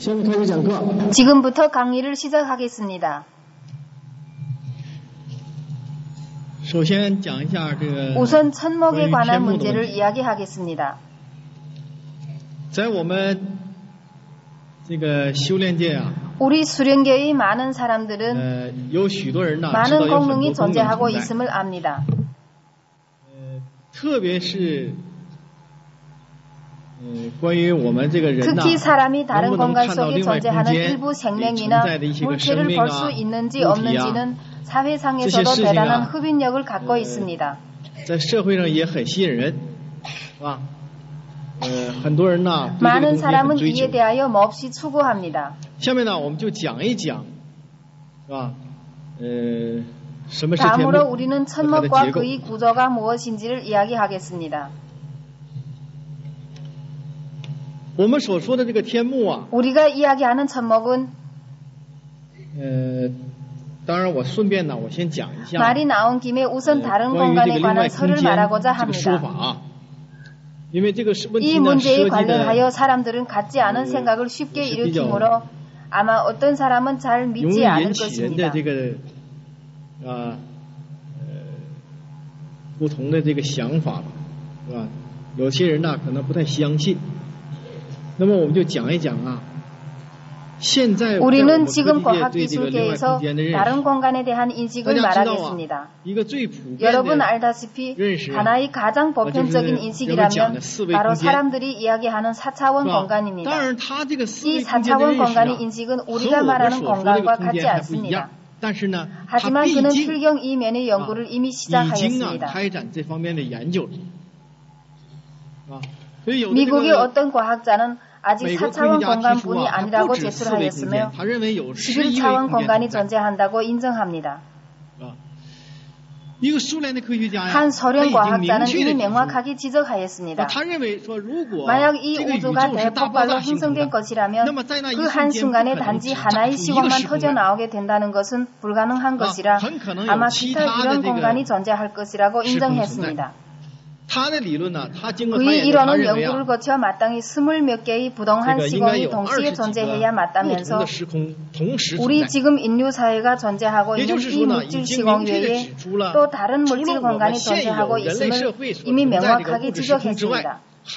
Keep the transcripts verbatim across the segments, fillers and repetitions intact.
지금부터 강의를 시작하겠습니다. 우선 천목에 관한 문제를 이야기하겠습니다. 우리 수련계의 많은 사람들은 많은 공능이 존재하고 있음을 압니다. 특히 사람이 다른 공간 속에 존재하는 일부 생명이나 물체를 볼 수 있는지 없는지는 사회상에서도 대단한 흡인력을 갖고 있습니다. 많은 사람은 이에 대하여 몹시 추구합니다. 다음으로 우리는 천목과 그의 구조가 무엇인지를 이야기하겠습니다. 우리가 이야기하는 천목은 말이 나온 김에 우선 다른 공간에 관한 설을 말하고자 합니다. 이 문제에 관련하여 사람들은 같지 않은 생각을 쉽게 일으키므로 아마 어떤 사람은 잘 믿지 않을 것입니다. 우리는 지금 과학기술계에서 다른 공간에 대한 인식을 말하겠습니다. 여러분 알다시피 하나의 가장 보편적인 인식이라면 바로 사람들이 이야기하는 사차원 공간입니다. 이 사차원 공간의 인식은 우리가 말하는 공간과 같지 않습니다. 하지만 그는 필경 이면의 연구를 이미 시작하였습니다. 미국의 어떤 과학자는 아직 사 차원 공간뿐이 아니라고 제출하였으며 십일 차원 공간이 존재한다고 인정합니다. 한 소련 과학자는 이미 명확하게 지적하였습니다. 만약 이 우주가 대폭발로 형성된 것이라면 그 한순간에 단지 하나의 시공만 터져나오게 된다는 것은 불가능한 것이라 아마 기타 이런 공간이 존재할 것이라고 인정했습니다. 그의 이론은 연구를 거쳐 마땅히 스물 몇 개의 부동한 시공이 동시에 존재해야 맞다면서 우리 지금 인류 사회가 존재하고 있는 이 물질 시공 외에 또 다른 물질 공간이 존재하고 있음을 이미 명확하게 지적했습니다.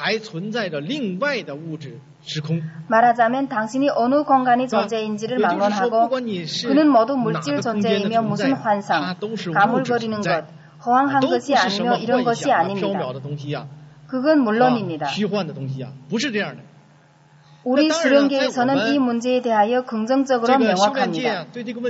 말하자면 당신이 어느 공간이 존재인지를 막론하고 그는 모두 물질 존재이며 무슨 환상, 가물거리는 것, 허황한 것이 아니며 이런 것이 아닙니다. 그건 물론입니다. 우리 수련계에서는 이 문제에 대하여 긍정적으로 명확합니다.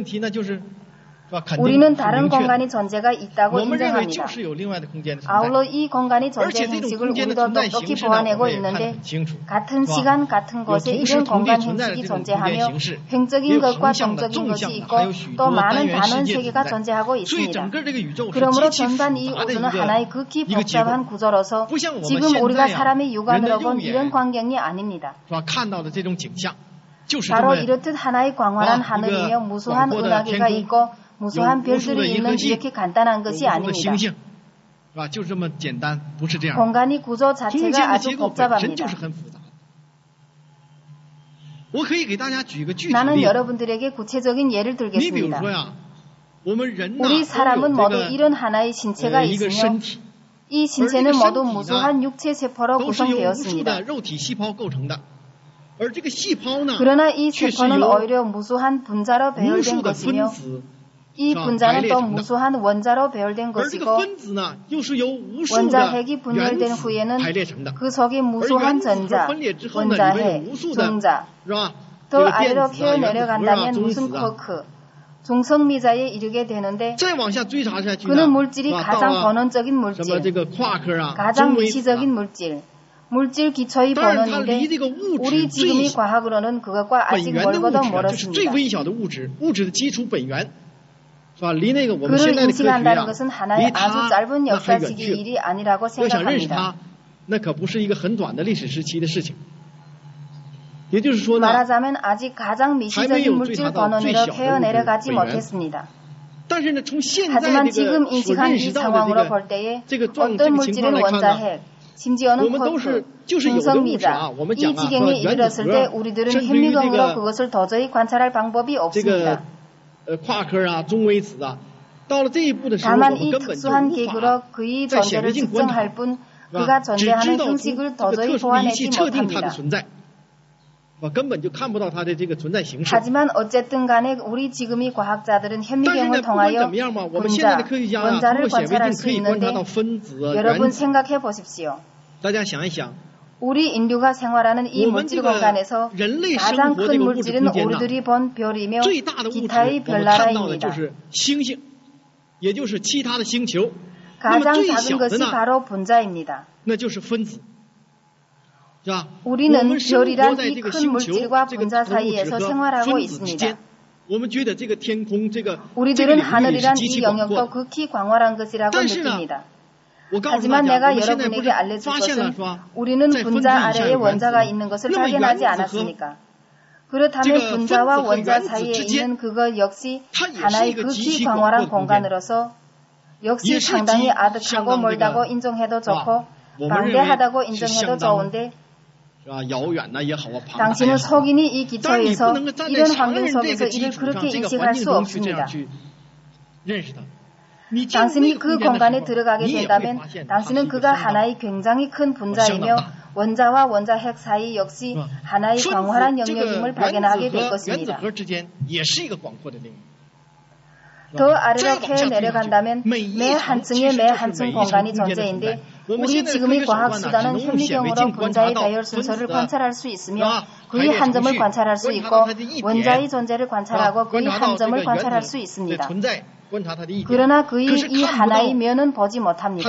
우리는 다른 공간이 존재가 있다고 인정합니다. 아울러 이 공간이 존재 행식을 우리도 똑똑히 보아내고 있는데 같은 시간 같은 곳에 이런 공간 행식이 존재하며 횡적인 것과 동적인 것이 있고 또 많은 단원 세계가 존재하고 있습니다. 그러므로 전반 이 우주는 하나의 극히 복잡한 구조로서 지금 우리가 사람의 육안으로 본 이런 광경이 아닙니다. 바로 이렇듯 하나의 광활한 하늘이며 무수한 은하계가 있고 무수한 별들이 있는 이렇게 간단한 것이 아닙니다. 공간의 구조 자체가 아주 복잡합니다. 나는 여러분들에게 구체적인 예를 들겠습니다. 우리 사람은 모두 이런 하나의 신체가 있으며 이 신체는 모두 무수한 육체 세포로 구성되었습니다. 그러나 이 세포는 오히려 무수한 분자로 배열된 것이며 이 분자는 또 무수한 원자로 배열된 것이고 원자핵이 분열된 후에는 그 속에 무수한 전자, 원자핵, 종자, 더 아래로 캐어 내려간다면 무슨 쿼크, 중성미자에 이르게 되는데 그는 물질이 가장 본원적인 물질, 가장 미시적인 물질, 물질 기초의 본원인데 우리 지금의 과학으로는 그것과 아직 멀고도 멀었습니다. 그를 인식한다는 것은 하나의 아주 짧은 역사식의 일이 아니라고 생각합니다. 말하자면 아직 가장 미시적인 물질 본원으로 캐어 내려가지 못했습니다. 하지만 지금 인식한 이 상황으로 볼 때에 어떤 물질은 원자핵, 심지어는 쿼크, 중성미자. 이 지경에 이르렀을 때 우리들은 현미경으로 그것을 도저히 관찰할 방법이 없습니다. 다만 이 특수한 계기로 그의 존재를 측정할 뿐 그가 존재하는 형식을 도저히 보완하지 못합니다. 하지만 어쨌든 간에 우리 지금의 과학자들은 현미경을 통하여 분자, 원자를 관찰할 수 있는데 여러분 생각해 보십시오. 우리 인류가 생활하는 이 물질 공간에서 가장 큰 물질은 우리들이 본 별이며 기타의 별나라입니다. 가장 작은 것이 바로 분자입니다. 우리는 별이란 이 큰 물질과 분자 사이에서 생활하고 있습니다. 우리들은 하늘이란 이 영역도 극히 광활한 것이라고 느낍니다. 하지만 내가 여러분에게 알려줄 것은 우리는 분자 아래에 원자가 있는 것을 발견하지 않았습니까? 그렇다면 분자와 원자 사이에 있는 그것 역시 하나의 극히 광활한 공간으로서 역시 상당히 아득하고 멀다고 인정해도 좋고 방대하다고 인정해도 좋은데 당신은 속인이 이 기초에서 이런 환경 속에서 이를 그렇게 인식할 수 없습니다. 당신이 그 공간에 들어가게 된다면 당신은 그가 하나의 굉장히 큰 분자이며 원자와 원자 핵 사이 역시 하나의 광활한 영역임을 발견하게 될 것입니다. 더 아래로 캐어 내려간다면 매 한층에 매 한층 공간이 존재인데 우리 지금의 과학수단은 현미경으로 분자의 배열 순서를 관찰할 수 있으며 그의 한 점을 관찰할 수 있고 원자의 존재를 관찰하고 그의 한 점을 관찰할 수 있습니다. 그러나 그의 이 하나의 면은 보지 못합니다.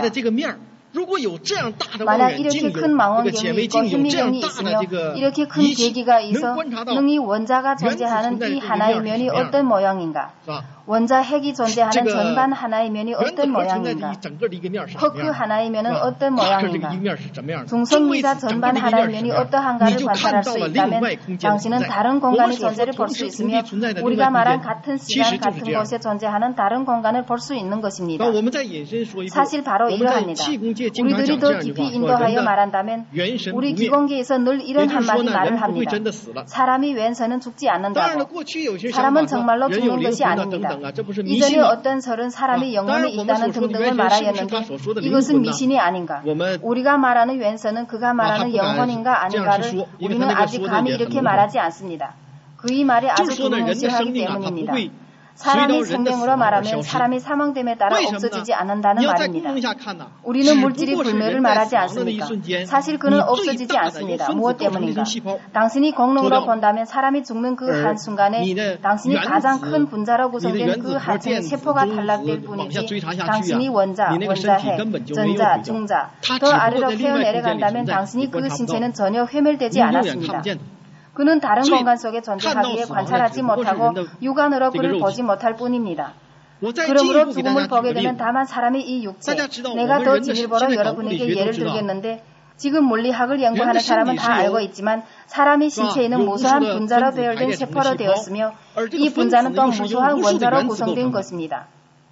만약 이렇게 큰 망원경이 있고 현미경이 있으며 이렇게 큰 계기가 있어 능히 원자가 존재하는 이 하나의 면이 어떤 모양인가? 원자 핵이 존재하는 전반 하나의 면이 어떤 모양인가? 쿼크 하나의 면은 어떤 모양인가? 중성미자 전반 하나의 면이 어떠한가를 관찰할 수 있다면 당신은 다른 공간의 존재를 볼 수 있으며 우리가 말한 같은 시간 같은 곳에 존재하는 다른 공간을 볼 수 있는 것입니다. 사실 바로 이러합니다. 우리들이 더 깊이 인도하여 말한다면 우리 기공계에서 늘 이런 한마디 말을 합니다. 사람이 왼서는 죽지 않는다고. 사람은 정말로 죽는 것이 아닙니다. 이전에 어떤 설은 사람이 영혼이 있다는 등등을 말하였는데 이것은 미신이 아닌가. 우리가 말하는 왼서는 그가 말하는 영혼인가 아닌가를 우리는 아직 감히 이렇게 말하지 않습니다. 그의 말이 아주 두루뭉실하기 때문입니다. 사람이 생명으로 말하면 사람이 사망됨에 따라 없어지지 않는다는 말입니다. 우리는 물질이 불멸을 말하지 않습니까? 사실 그는 없어지지 않습니다. 무엇 때문인가? 당신이 공룡으로 본다면 사람이 죽는 그 한순간에 당신이 가장 큰 분자로 구성된 그 하층의 세포가 탈락될 뿐이지 당신이 원자, 원자핵, 전자, 중자, 더 아래로 캐어 내려간다면 당신이 그 신체는 전혀 회멸되지 않았습니다. 그는 다른 공간 속에 존재하기에 관찰하지 못하고 육안으로 그를 보지 못할 뿐입니다. 그러므로 죽음을 보게 되면 다만 사람의 이 육체, 내가 더 진일보로 여러분에게 예를 들겠는데 지금 물리학을 연구하는 사람은 다 알고 있지만 사람의 신체에는 무수한 분자로 배열된 세포로 되었으며 이 분자는 또 무수한 원자로 구성된 것입니다.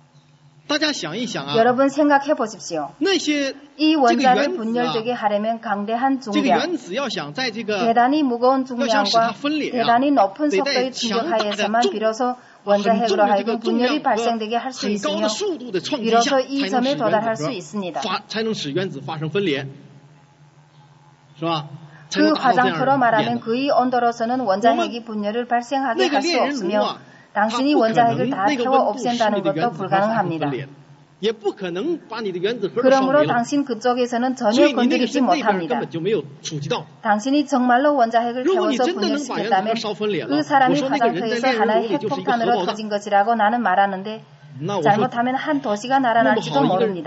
여러분 생각해 보십시오. 이 원자를 분열되게 하려면 강대한 중량, 대단히 무거운 중량과 대단히 높은 속도의 충격하에서만 비로소 원자핵으로 하여금 분열이 발생되게 할 수 있으며 비로소 이 점에 도달할 수 있습니다. 그 화장표로 말하면 그의 온도로서는 원자핵이 분열을 발생하게 할 수 없으며 당신이 원자핵을 다 태워 없앤다는 것도 불가능합니다. 그러므로 당신 그쪽에서는 전혀 건드리지 못합니다. 당신이 정말로 원자핵을 태워서 분열시켰다면 그 사람이 화장터에서 하나의 핵폭탄으로 터진 것이라고 나는 말하는데 잘못하면 한 도시가 날아날지도 모릅니다.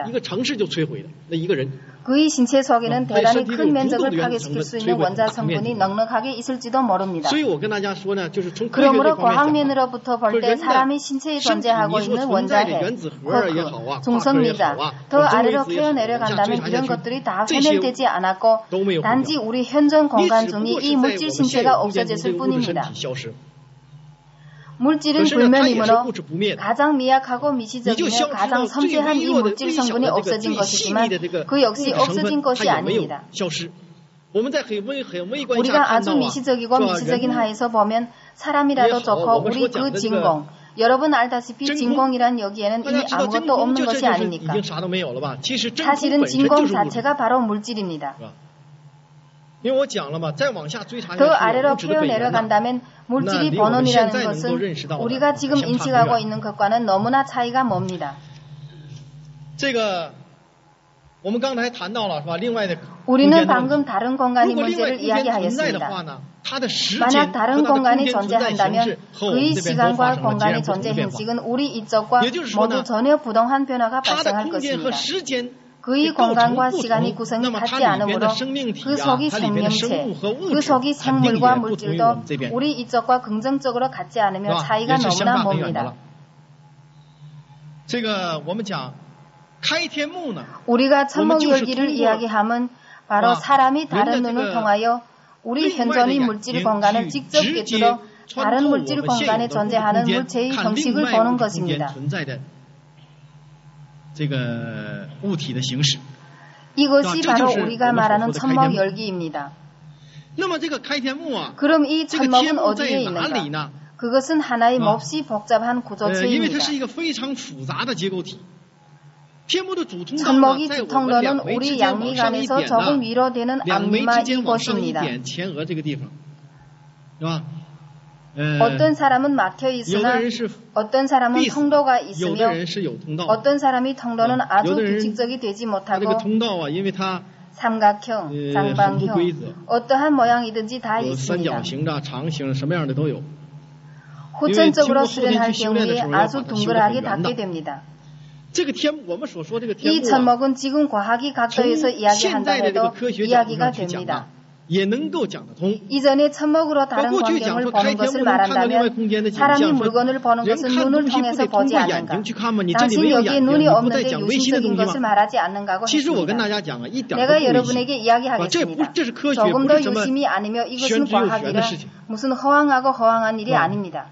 그의 신체 속에는 대단히 큰 면적을 파괴시킬 수 있는 원자 성분이 넉넉하게 있을지도 모릅니다. 그러므로 과학면으로부터 볼 때 사람의 신체에 존재하고 있는 원자핵, 쿼크, 중성미자, 더 아래로 캐어 내려간다면 이런 것들이 다 회멸되지 않았고 단지 우리 현존 공간 중에 이 물질 신체가 없어졌을 뿐입니다. 물질은 불면이므로 가장 미약하고 미시적이며 가장 섬세한 이 물질 성분이 없어진 것이지만 그 역시 없어진 것이 아닙니다. 우리가 아주 미시적이고 미시적인 하에서 보면 사람이라도 좋고 우리 그 진공, 여러분 알다시피 진공이란 여기에는 이미 아무것도 없는 것이 아닙니까? 사실은 진공 자체가 바로 물질입니다. 더 아래로 펴 내려간다면 물질이 번원이라는 것은 우리가 지금 인식하고 있는 것과는 너무나 차이가 멉니다. 우리는 방금 다른 공간의 문제를 이야기하였습니다. 만약 다른 공간이 존재한다면 그의 시간과 공간의 존재 형식은 우리 이쪽과 모두 전혀 부동한 변화가 발생할 것입니다. 그의 공간과 시간이 구성이 같지 않으므로 그 속의 생명체, 그 속의 생물과 물질도 우리 이쪽과 긍정적으로 같지 않으며 차이가 너무나 멉니다. 우리가 천목열기를 이야기하면 바로 사람이 다른 눈을 통하여 우리 현존의 물질 공간을 직접 꿰뚫어 다른 물질 공간에 존재하는 물체의 형식을 보는 것입니다. 이것이 바로 우리가 말하는 천목열기입니다. 그럼 이 천목은 어디에 있는가? 그것은 하나의 몹시 복잡한 구조체입니다. 천목의 두통로는 우리 양미간에서 조금 위로 되는 앞니마 이곳입니다. 어떤 사람은 막혀 있으나 어떤 사람은 통로가 있으며 어떤 사람이 통로는 아주 규칙적이 되지 못하고 삼각형, 장방형, 어떠한 모양이든지 다 있습니다. 후천적으로 수련할 경우에 아주 둥글하게 닿게 됩니다. 이 천목은 지금 과학이 각도에서 이야기한다 해도 이야기가 됩니다. 이전에 천목으로 다른 광경을 보는 것을 말한다면 사람이 물건을 보는 것은 눈을 통해서 보지 않는가? 당신 여기에 눈이 없는데 유심적인 것을 말하지 않는가고 했습니다. 내가 여러분에게 이야기하겠습니다. 조금 더 유심히 아니며 이것은 과학이라 무슨 허황하고 허황한 일이 아닙니다.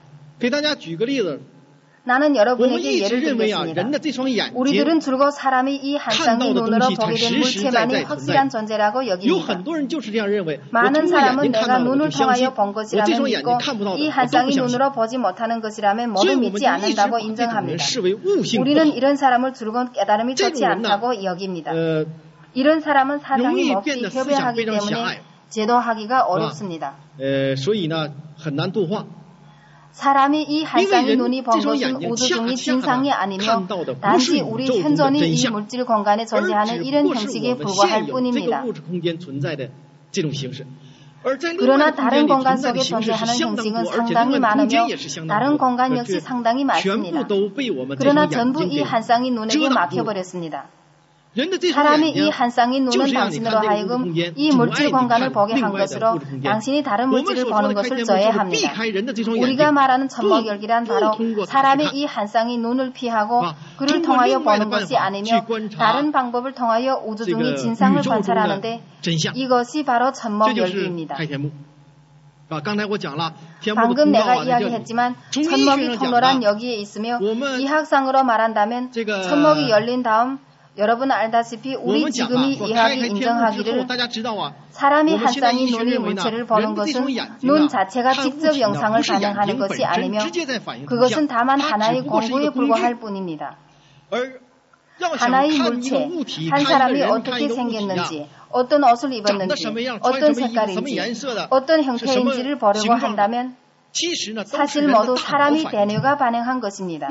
나는 여러분에게 예를 들겠습니다. 우리들은 줄곧 사람이 이 한 쌍의 눈으로 보게 된 물체만이 확실한 존재라고 여깁니다. 많은 사람은 내가 눈을 통하여 본 것이라면 믿고 이 한 쌍의 눈으로 보지 못하는 것이라면 모두 믿지 않는다고 인정합니다. 우리는 이런 사람을 줄곧 깨달음이 좋지 않다고 여깁니다. 이런 사람은 사상이 몹시 협약하기 때문에 제도하기가 어렵습니다. 사람이 이 한 쌍의 눈이 본 것은 우주 중의 진상이 아니며 단지 우리 현존의 이 물질 공간에 존재하는 이런 형식에 불과할 뿐입니다. 그러나 다른 공간 속에 존재하는 형식은 상당히 많으며 다른 공간 역시 상당히 많습니다. 그러나 전부 이 한 쌍의 눈에게 막혀버렸습니다. 사람이 이 한 쌍의 눈은 당신으로 하여금 이 물질 공간을 보게 한 것으로 당신이 다른 물질을 보는 것을 저해합니다. 우리가 말하는 천목열기란 바로 사람이 이 한 쌍의 눈을 피하고 그를 통하여 보는 것이 아니며 다른 방법을 통하여 우주 중의 진상을 관찰하는데 이것이 바로 천목열기입니다. 방금 내가 이야기했지만 천목이 통로란 여기에 있으며 이학상으로 말한다면 천목이 열린 다음 여러분 알다시피 우리 지금이 이학이 인정하기를 사람이 한 쌍의 눈이 물체를 보는 것은 눈 자체가 직접 영상을 반영하는 것이 아니며 그것은 다만 하나의 공부에 불과할 뿐입니다. 하나의 물체, 한 사람이 어떻게 생겼는지, 어떤 옷을 입었는지, 어떤 색깔인지, 어떤 형태인지를 보려고 한다면 사실 모두 사람이 대뇌가 반영한 것입니다.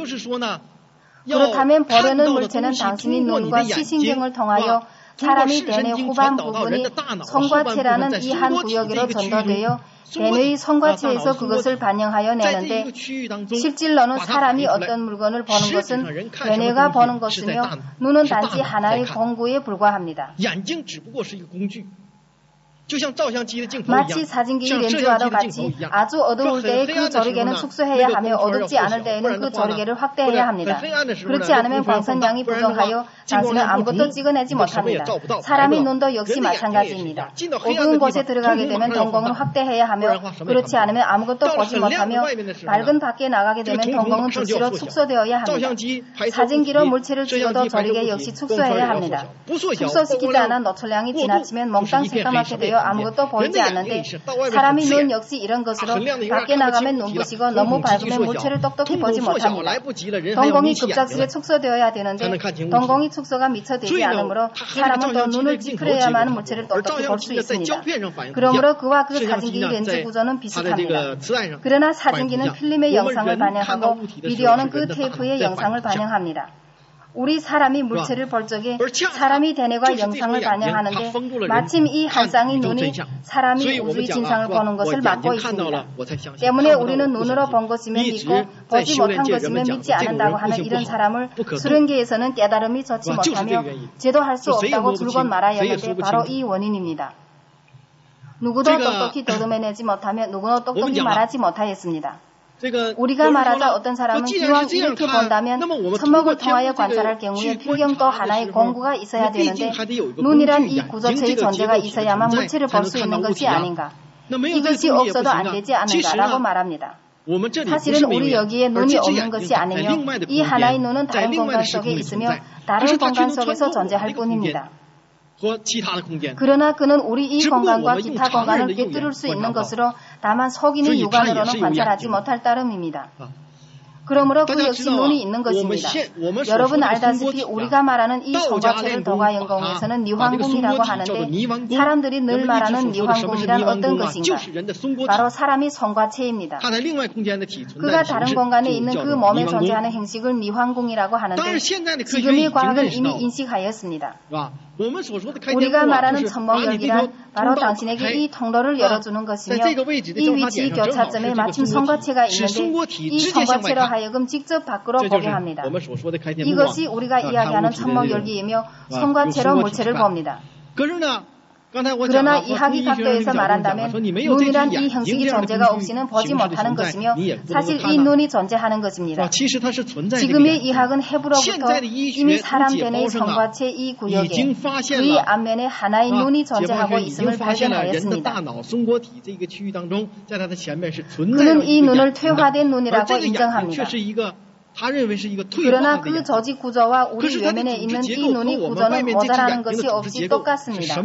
그렇다면 보려는 물체는 당신의 눈과 시신경을 통하여 사람의 대뇌 후반 부분이 송과체라는 이 한 구역으로 전도되어 대뇌의 송과체에서 그것을 반영하여 내는데 실질로는 사람이 어떤 물건을 보는 것은 대뇌가 보는 것이며 눈은 단지 하나의 공구에 불과합니다. 마치 사진기 렌즈와도 같이 아주 어두울 때에 그 저리개는 축소해야 하며 어둡지 않을 때에는 그 저리개를 확대해야 합니다. 그렇지 않으면 광선량이 부족하여 당신은 아무것도 찍어내지 못합니다. 사람의 눈도 역시 마찬가지입니다. 어두운 곳에 들어가게 되면 동공은 확대해야 하며 그렇지 않으면 아무것도 보지 못하며 밝은 밖에 나가게 되면 동공은 즉시로 축소되어야 합니다. 사진기로 물체를 찍어도 저리개 역시 축소해야 합니다. 축소시키지 않아 노출량이 지나치면 몽땅 새까맣게 되어 아무것도 보이지 않는데 사람의 눈 역시 이런 것으로 밖에 나가면 눈부시고 너무 밝으면 물체를 똑똑히 보지 못합니다. 동공이 급작스레 축소되어야 되는데 동공이 축소가 미처 되지 않으므로 사람은 더 눈을 찌푸려야만 물체를 똑똑히 볼 수 있습니다. 그러므로 그와 그 사진기 렌즈 구조는 비슷합니다. 그러나 사진기는 필름의 영상을 반영하고 비디오는 그 테이프의 영상을 반영합니다. 우리 사람이 물체를 볼 적에 사람이 대뇌가 영상을 반영하는데 마침 이 한 쌍의 눈이 사람이 우주의 진상을 보는 것을 막고 있습니다. 때문에 우리는 눈으로 본 것이면 믿고 보지 못한 것이면 믿지 않는다고 하는 이런 사람을 수련계에서는 깨달음이 좋지 못하며 제도할 수 없다고 줄곧 말하여 하는데 바로 이 원인입니다. 누구도 똑똑히 더듬어내지 못하며 누구도 똑똑히 말하지 못하였습니다. 우리가 말하자 어떤 사람은 기왕 이렇게 본다면 천목을 통하여 관찰할 경우에 필경도 하나의 공구가 있어야 되는데 눈이란 이 구조체의 존재가 있어야만 물체를 볼 수 있는 것이 아닌가. 이것이 없어도 안 되지 않은가라고 말합니다. 사실은 우리 여기에 눈이 없는 것이 아니며 이 하나의 눈은 다른 공간 속에 있으며 다른 공간 속에서 존재할 뿐입니다. 그러나 그는 우리 이 공간과 기타 공간을 꿰뚫을 수 있는 것으로 다만 속인의 육안으로는 관찰하지 못할 따름입니다. 그러므로 그 역시 눈이 있는 것입니다. 여러분 알다시피 우리가 말하는 이 성과체를 도가연공에서는 니황궁이라고 하는데 사람들이 늘 말하는 니황궁이란 어떤 것인가? 바로 사람이 성과체입니다. 그가 다른 공간에 있는 그 몸에 존재하는 행식을 니황궁이라고 하는데 지금의 과학은 이미 인식하였습니다. 우리가 말하는 천목열기란 바로 당신에게 이 통로를 열어주는 것이며 이 위치 교차점에 마침 성과체가 있는데 이 성과체로 하여금 직접 밖으로 보게 합니다. 이것이 우리가 이야기하는 천목열기이며 성과체로 물체를 봅니다. 그러나 이학의 각도에서 말한다면 눈이란 이 형식의 존재가 없이는 보지 못하는 것이며 사실 이 눈이 존재하는 것입니다. 지금의 이학은 해부로부터 이미 사람 대뇌의 성과체 이 구역에 그의 앞면에 하나의 눈이 존재하고 있음을 발견하였습니다. 그는 이 눈을 퇴화된 눈이라고 인정합니다. 그러나 그 조직 구조와 우리 외면에 있는 이 눈의 구조는 모자라는 것이 없이 똑같습니다.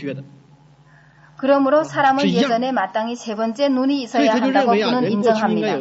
그러므로 사람은 예전에 마땅히 세 번째 눈이 있어야 한다고 그는 인정합니다.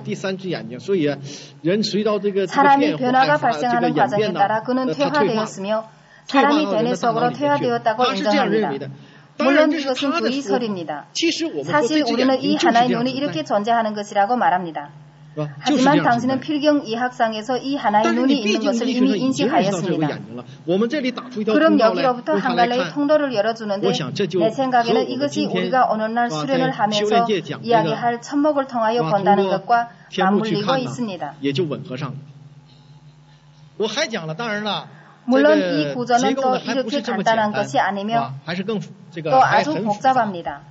사람이 변화가 발생하는 과정에 따라 그는 퇴화되었으며 사람이 대뇌 속으로 퇴화되었다고 인정합니다. 물론 이것은 그의 설입니다. 사실 우리는 이 하나의 눈이 이렇게 존재하는 것이라고 말합니다. 하지만 당신은 필경 이학상에서 이 하나의 눈이 있는 것을 이미 인식하였습니다. 그럼 여기로부터 한 갈래의 통로를 열어주는데 내 생각에는 이것이 우리가 어느날 수련을 하면서 이야기할 천목을 통하여 본다는 것과 맞물리고 있습니다. 물론 이 구조는 또 이렇게 간단한 것이 아니며 또 아주 복잡합니다.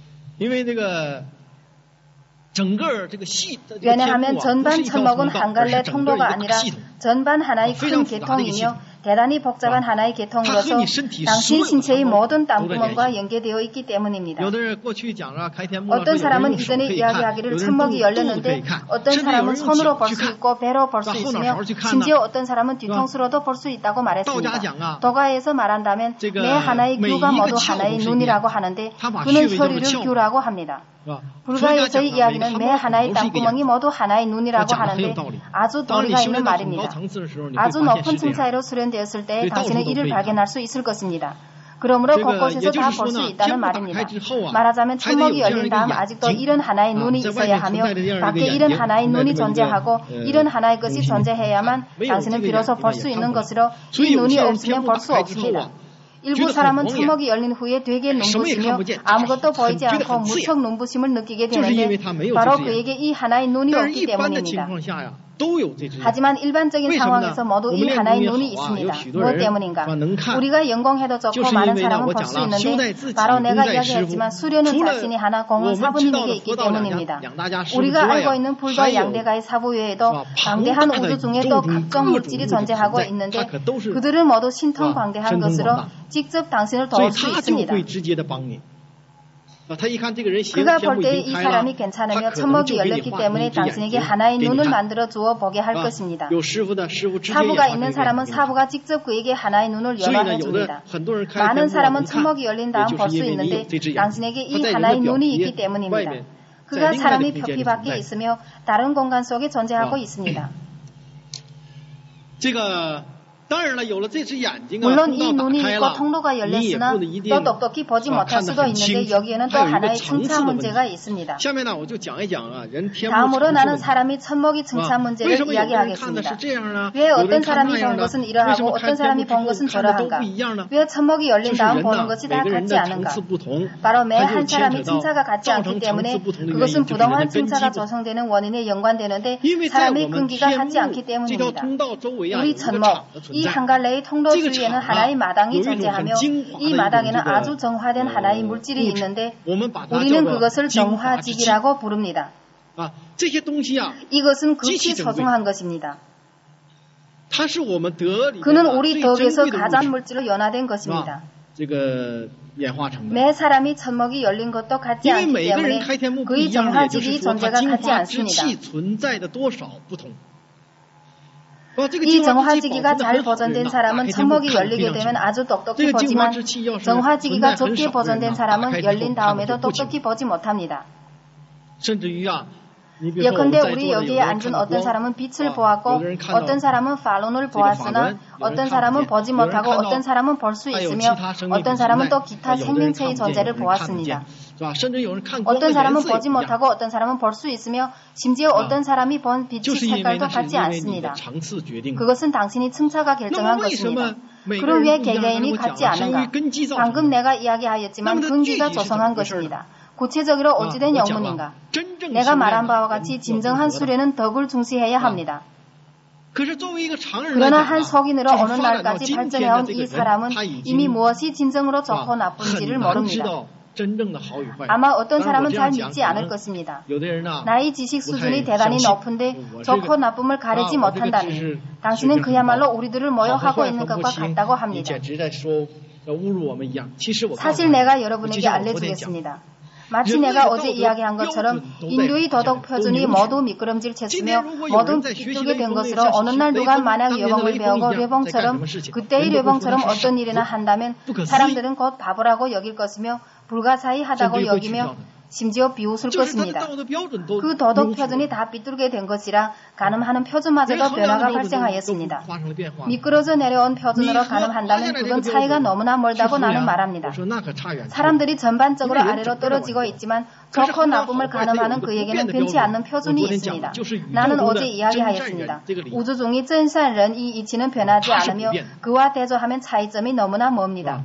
왜냐하면 전반 천목은 한 갈래 통로가 아니라 전반 하나의 큰 계통이며 대단히 복잡한 하나의 계통으로서 당신 신체의 모든 땀구멍과 연계되어 있기 때문입니다. 어떤 사람은 이전에 이야기하기를 천목이 열렸는데 어떤 사람은 손으로 볼 수 있고 배로 볼 수 있으며 심지어 어떤 사람은 뒤통수로도 볼 수 있다고 말했습니다. 도가에서 말한다면 매 하나의 규가 모두 하나의 눈이라고 하는데 그는 혈류를 규라고 합니다. 불가에서의 이야기는 매 하나의 땀구멍이 모두 하나의 눈이라고 하는데 아주 도리가 있는 말입니다. 아주 높은 층 사이로 수련되었을 때 당신은 이를 발견할 수 있을 것입니다. 그러므로 곳곳에서 다 볼 수 있다는 말입니다. 말하자면 천목이 열린 다음 아직도 이런 하나의 눈이 있어야 하며 밖에 이런 하나의 눈이 존재하고 이런 하나의 것이 존재해야만 당신은 비로소 볼 수 있는 것으로 이 눈이 없으면 볼 수 없습니다. 일부 사람은 천목이 열린 후에 되게 눈부시며 아무것도 보이지 않고 무척 눈부심을 느끼게 되는데 바로 그에게 이 하나의 눈이 없기 때문입니다. 하지만 일반적인 상황에서 모두 이 하나의 눈이 있습니다. 무엇 때문인가? 우리가 연공해도 좋고 많은 사람은 볼 수 있는데 바로 내가 이야기했지만 수련은 자신이 하나, 공은 사부님에게 있기 때문입니다. 우리가 알고 있는 불과 양대가의 사부 외에도 방대한 우주 중에 또 각종 물질이 존재하고 있는데 그들은 모두 신통광대한 것으로 직접 당신을 도울 수 있습니다. 그가 볼 때 이 사람이 괜찮으며 천목이 열렸기 때문에 당신에게 하나의 눈을 만들어 주어 보게 할 것입니다. 사부가 있는 사람은 사부가 직접 그에게 하나의 눈을 열어해 줍니다. 많은 사람은 천목이 열린 다음 볼 수 있는데 당신에게 이 하나의 눈이 있기 때문입니다. 그가 사람이 표피 밖에 있으며 다른 공간 속에 존재하고 있습니다. 물론 이 눈이 있고 통로가 열렸으나 또 똑똑히 보지 못할 수도 있는데 여기에는 또 하나의 층차 문제가 있습니다. 다음으로 나는 사람이 천목이 층차 문제를 이야기하겠습니다. 왜 어떤 사람이 본 것은 이러하고 어떤 사람이 본 것은 저러한가? 왜 천목이 열린 다음 보는 것이 다 같지 않은가? 바로 매 한 사람이 층차가 같지 않기 때문에 그것은 부동한 층차가 조성되는 원인에 연관되는데 사람의 근기가 같지 않기 때문입니다. 우리 천목, 이 한갈래의 통로 주위에는 하나의 마당이 존재하며 이 마당에는 아주 정화된 하나의 물질이 있는데 우리는 그것을 정화직이라고 부릅니다. 이것은 극히 소중한 것입니다. 그는 우리 덕에서 가장 물질로 연화된 것입니다. 매 사람이 천목이 열린 것도 같지 않기 때문에 그의 정화직이 존재가 같지 않습니다. 이 정화지기가 잘 보존된 사람은 천목이 열리게 되면 아주 똑똑히 보지만 정화지기가 좁게 보존된 사람은 열린 다음에도 똑똑히 보지 못합니다. 예컨대 우리 여기에 앉은 어떤 사람은 빛을 보았고 어떤 사람은 파론을 보았으나 어떤 사람은 보지 못하고 어떤 사람은 볼 수 있으며 어떤 사람은 또 기타 생명체의 존재를 보았습니다. 어떤 사람은 보지 못하고 어떤 사람은 볼 수 있으며 심지어 어떤 사람이 본 빛의 색깔도 같지 않습니다. 그것은 당신이 층차가 결정한 것입니다. 그럼 왜 개개인이 같지 않은가? 방금 내가 이야기하였지만 근기가 조성한 것입니다. 구체적으로 어찌된 영문인가? 내가 말한 바와 같이 진정한 수련은 덕을 중시해야 합니다. 그러나 한 속인으로 어느 날까지 발전해온 이 사람은 이미 무엇이 진정으로 좋고 나쁜지를 모릅니다. 아마 어떤 사람은 잘 믿지 않을 것입니다. 나의 지식 수준이 대단히 높은데 좋고 나쁨을 가리지 못한다니 당신은 그야말로 우리들을 모욕하고 있는 것과 같다고 합니다. 사실 내가 여러분에게 알려주겠습니다. 마치 내가 어제 이야기한 것처럼 인류의 도덕 표준이 모두 미끄럼질 쳤으며 모두 삐뚤게 된 것으로 어느 날 누가 만약 려봉을 배우고 려봉처럼 그때의 려봉처럼 어떤 일이나 한다면 사람들은 곧 바보라고 여길 것이며 불가사의하다고 여기며 심지어 비웃을 것입니다. 그 도덕 표준이 다 삐뚤게 된 것이라 가늠하는 표준마저도 변화가 발생하였습니다. 미끄러져 내려온 표준으로 가늠한다면 그건 차이가 너무나 멀다고 나는 말합니다. 사람들이 전반적으로 아래로 떨어지고 있지만 좋고 나쁨을 가늠하는 그에게는 변치 않는 표준이 있습니다. 나는 어제 이야기하였습니다. 우주 중의 전산런이 이치는 변하지 않으며 그와 대조하면 차이점이 너무나 멉니다.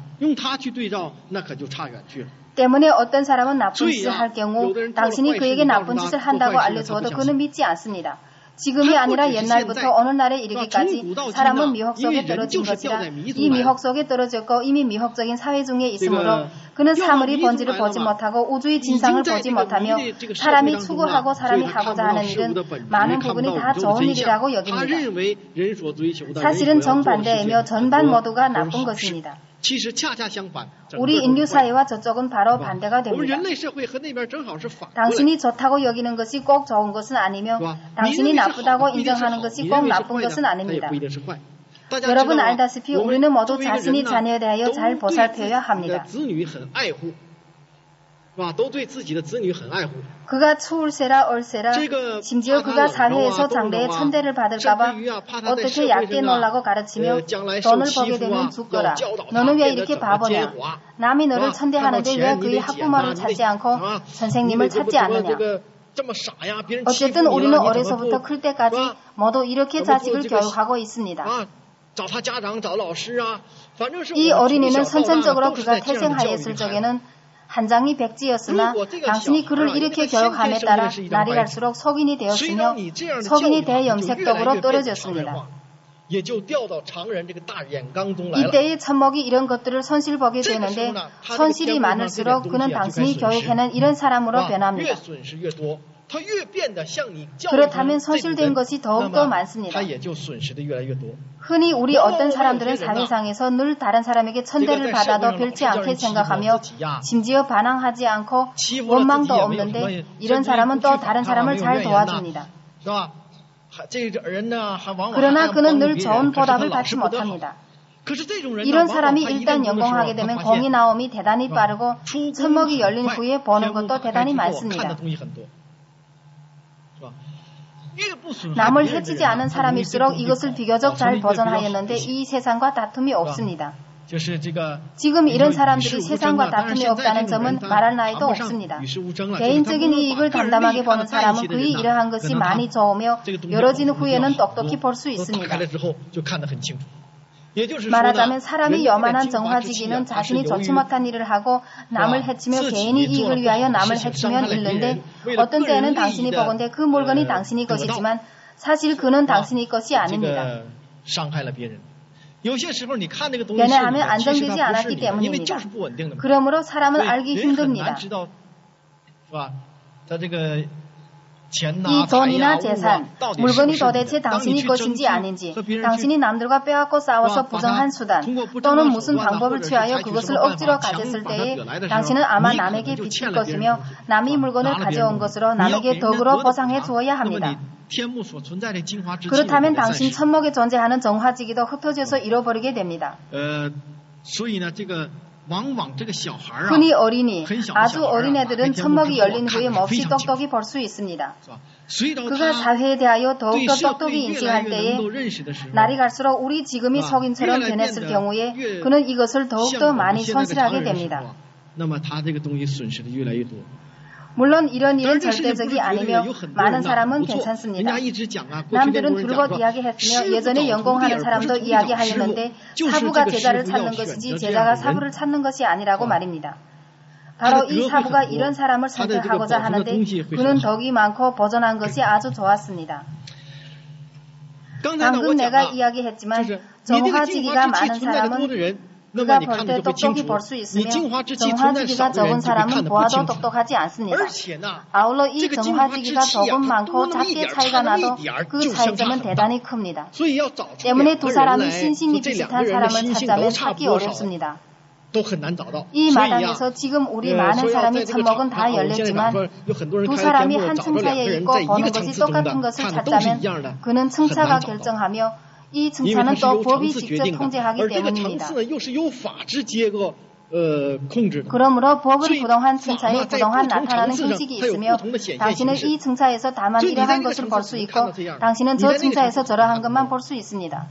때문에 어떤 사람은 나쁜 짓을 할 경우 당신이 그에게 나쁜 짓을 한다고 알려주어도 그는 믿지 않습니다. 지금이 아니라 옛날부터 오늘날에 이르기까지 사람은 미혹 속에 떨어진 것이라 이 미혹 속에 떨어졌고 이미 미혹적인 사회 중에 있으므로 그는 사물의 본질을 보지 못하고 우주의 진상을 보지 못하며 사람이 추구하고 사람이 하고자 하는 일은 많은 부분이 다 좋은 일이라고 여깁니다. 사실은 정반대이며 전반 모두가 나쁜 것입니다. 우리 인류 사회와 저쪽은 바로 반대가 됩니다. 당신이 좋다고 여기는 것이 꼭 좋은 것은 아니며 당신이 나쁘다고 인정하는 것이 꼭 나쁜 것은 아닙니다. 여러분 알다시피 우리는 모두 자신의 자녀에 대하여 잘 보살펴야 합니다. 그가 추울세라 얼세라 심지어 그가 사회에서 장래의 천대를 받을까봐 어떻게 얕게 놀라고 가르치며 돈을 벌게 되면 죽거라. 너는 왜 이렇게 바보냐. 남이 너를 천대하는데 왜 그의 학부모를 찾지 않고 선생님을 찾지 않느냐. 어쨌든 우리는 어려서부터 클 때까지 모두 이렇게 자식을 교육하고 있습니다. 이 어린이는 선천적으로 그가 태생하였을 적에는 한 장이 백지였으나 당신이 그를 이렇게 교육함에 따라 날이 갈수록 속인이 되었으며 속인이 대 염색독으로 떨어졌습니다. 이때의 첩목이 이런 것들을 손실 보게 되는데 손실이 많을수록 그는 당신이 교육해낸 이런 사람으로 변합니다. 그렇다면 손실된 것이 더욱더 많습니다. 흔히 우리 어떤 사람들은 사회상에서 늘 다른 사람에게 천대를 받아도 별치 않게 생각하며 심지어 반항하지 않고 원망도 없는데 이런 사람은 또 다른 사람을 잘 도와줍니다. 그러나 그는 늘 좋은 보답을 받지 못합니다. 이런 사람이 일단 연공하게 되면 공이 나옴이 대단히 빠르고 첩목이 열린 후에 보는 것도 대단히 많습니다. 남을 해치지 않은 사람일수록 이것을 비교적 잘 벗어나였는데 이 세상과 다툼이 없습니다. 지금 이런 사람들이 세상과 다툼이 없다는 점은 말할 나위도 없습니다. 개인적인 이익을 담담하게 보는 사람은 그의 이러한 것이 많이 좋으며 열어진 후에는 똑똑히 볼 수 있습니다. 말하자면 사람이 요만한 정화지기는 자신이 좋지 못한 일을 하고 남을 해치며 개인의 이익을 위하여 남을 해치면 잃는데 어떤 때에는 당신이 보건대 그 물건이 당신의 것이지만 사실 그는 당신의 것이 아닙니다. 왜냐하면 안정되지 않았기 때문입니다. 그러므로 사람은 알기 힘듭니다. 이 돈이나 재산, 물건이 도대체 당신이 것인지 아닌지, 당신이 남들과 빼앗고 싸워서 부정한 수단, 또는 무슨 방법을 취하여 그것을 억지로 가졌을 때에 당신은 아마 남에게 비칠 것이며 남이 물건을 가져온 것으로 남에게 덕으로 보상해 주어야 합니다. 그렇다면 당신 첩목에 존재하는 정화지기도 흩어져서 잃어버리게 됩니다. 흔히 어린이, 아주 어린애들은 첩목이 열린 후에 몹시 똑똑히 볼 수 있습니다. 그가 사회에 대하여 더욱더 똑똑히 인식할 때에 날이 갈수록 우리 지금이 속인처럼 변했을 경우에 그는 이것을 더욱더 많이 손실하게 됩니다. 물론 이런 일은 절대적이 아니며 많은 사람은 괜찮습니다. 남들은 줄곧 이야기했으며 예전에 연공하는 사람도 이야기하였는데 사부가 제자를 찾는 것이지 제자가 사부를 찾는 것이 아니라고 말입니다. 바로 이 사부가 이런 사람을 선택하고자 하는데 그는 덕이 많고 보존한 것이 아주 좋았습니다. 방금 내가 이야기했지만 정화지기가 많은 사람은 그가 볼 때 똑똑히 볼 수 있으며 정화지기가 적은 사람은 보아도 똑똑하지 않습니다. 아울러 이 정화지기가 조금 많고 작게 차이가 나도 그 차이점은 대단히 큽니다. 때문에 두 사람이 신신이 비슷한 사람을 찾자면 찾기 어렵습니다. 이 마당에서 지금 우리 많은 사람이 첩목은 다 열렸지만 두 사람이 한 층차에 있고 보는 것이 똑같은 것을 찾자면 그는 층차가 결정하며 이 층차는 또 법이 직접 통제하기 때문입니다. 그러므로 법은 부동한 층차에 부동한 나타나는 형식이 있으며 당신은 이 층차에서 다만 이러한 것을 볼 수 있고 당신은 저 층차에서 저러한 것만 볼 수 있습니다.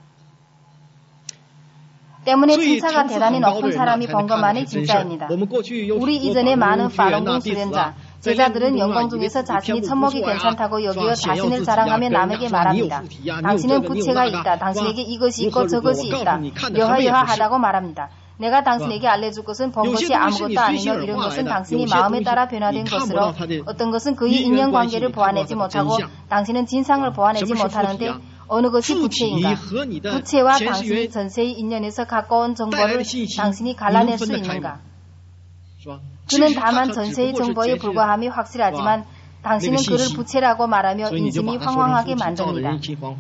때문에 층차가 대단히 높은 사람이 본 것만이 진짜입니다. 우리 이전에 많은 파롱궁 수련자, 제자들은 연공 중에서 자신이 첩목이 괜찮다고 여기어 자신을 자랑하며 남에게 말합니다. 당신은 부채가 있다. 당신에게 이것이 있고 저것이 있다. 여하여하하다고 말합니다. 내가 당신에게 알려줄 것은 본 것이 아무것도 아니며 이런 것은 당신이 마음에 따라 변화된 것으로 어떤 것은 그의 인연관계를 보아내지 못하고 당신은 진상을 보아내지 못하는데 어느 것이 부채인가? 부채와 당신이 전세의 인연에서 갖고 온 정보를 당신이 갈라낼 수 있는가? 그는 다만 전세의 정보에 불과함이 확실하지만 당신은 그를 부채라고 말하며 인심이 황황하게 만듭니다.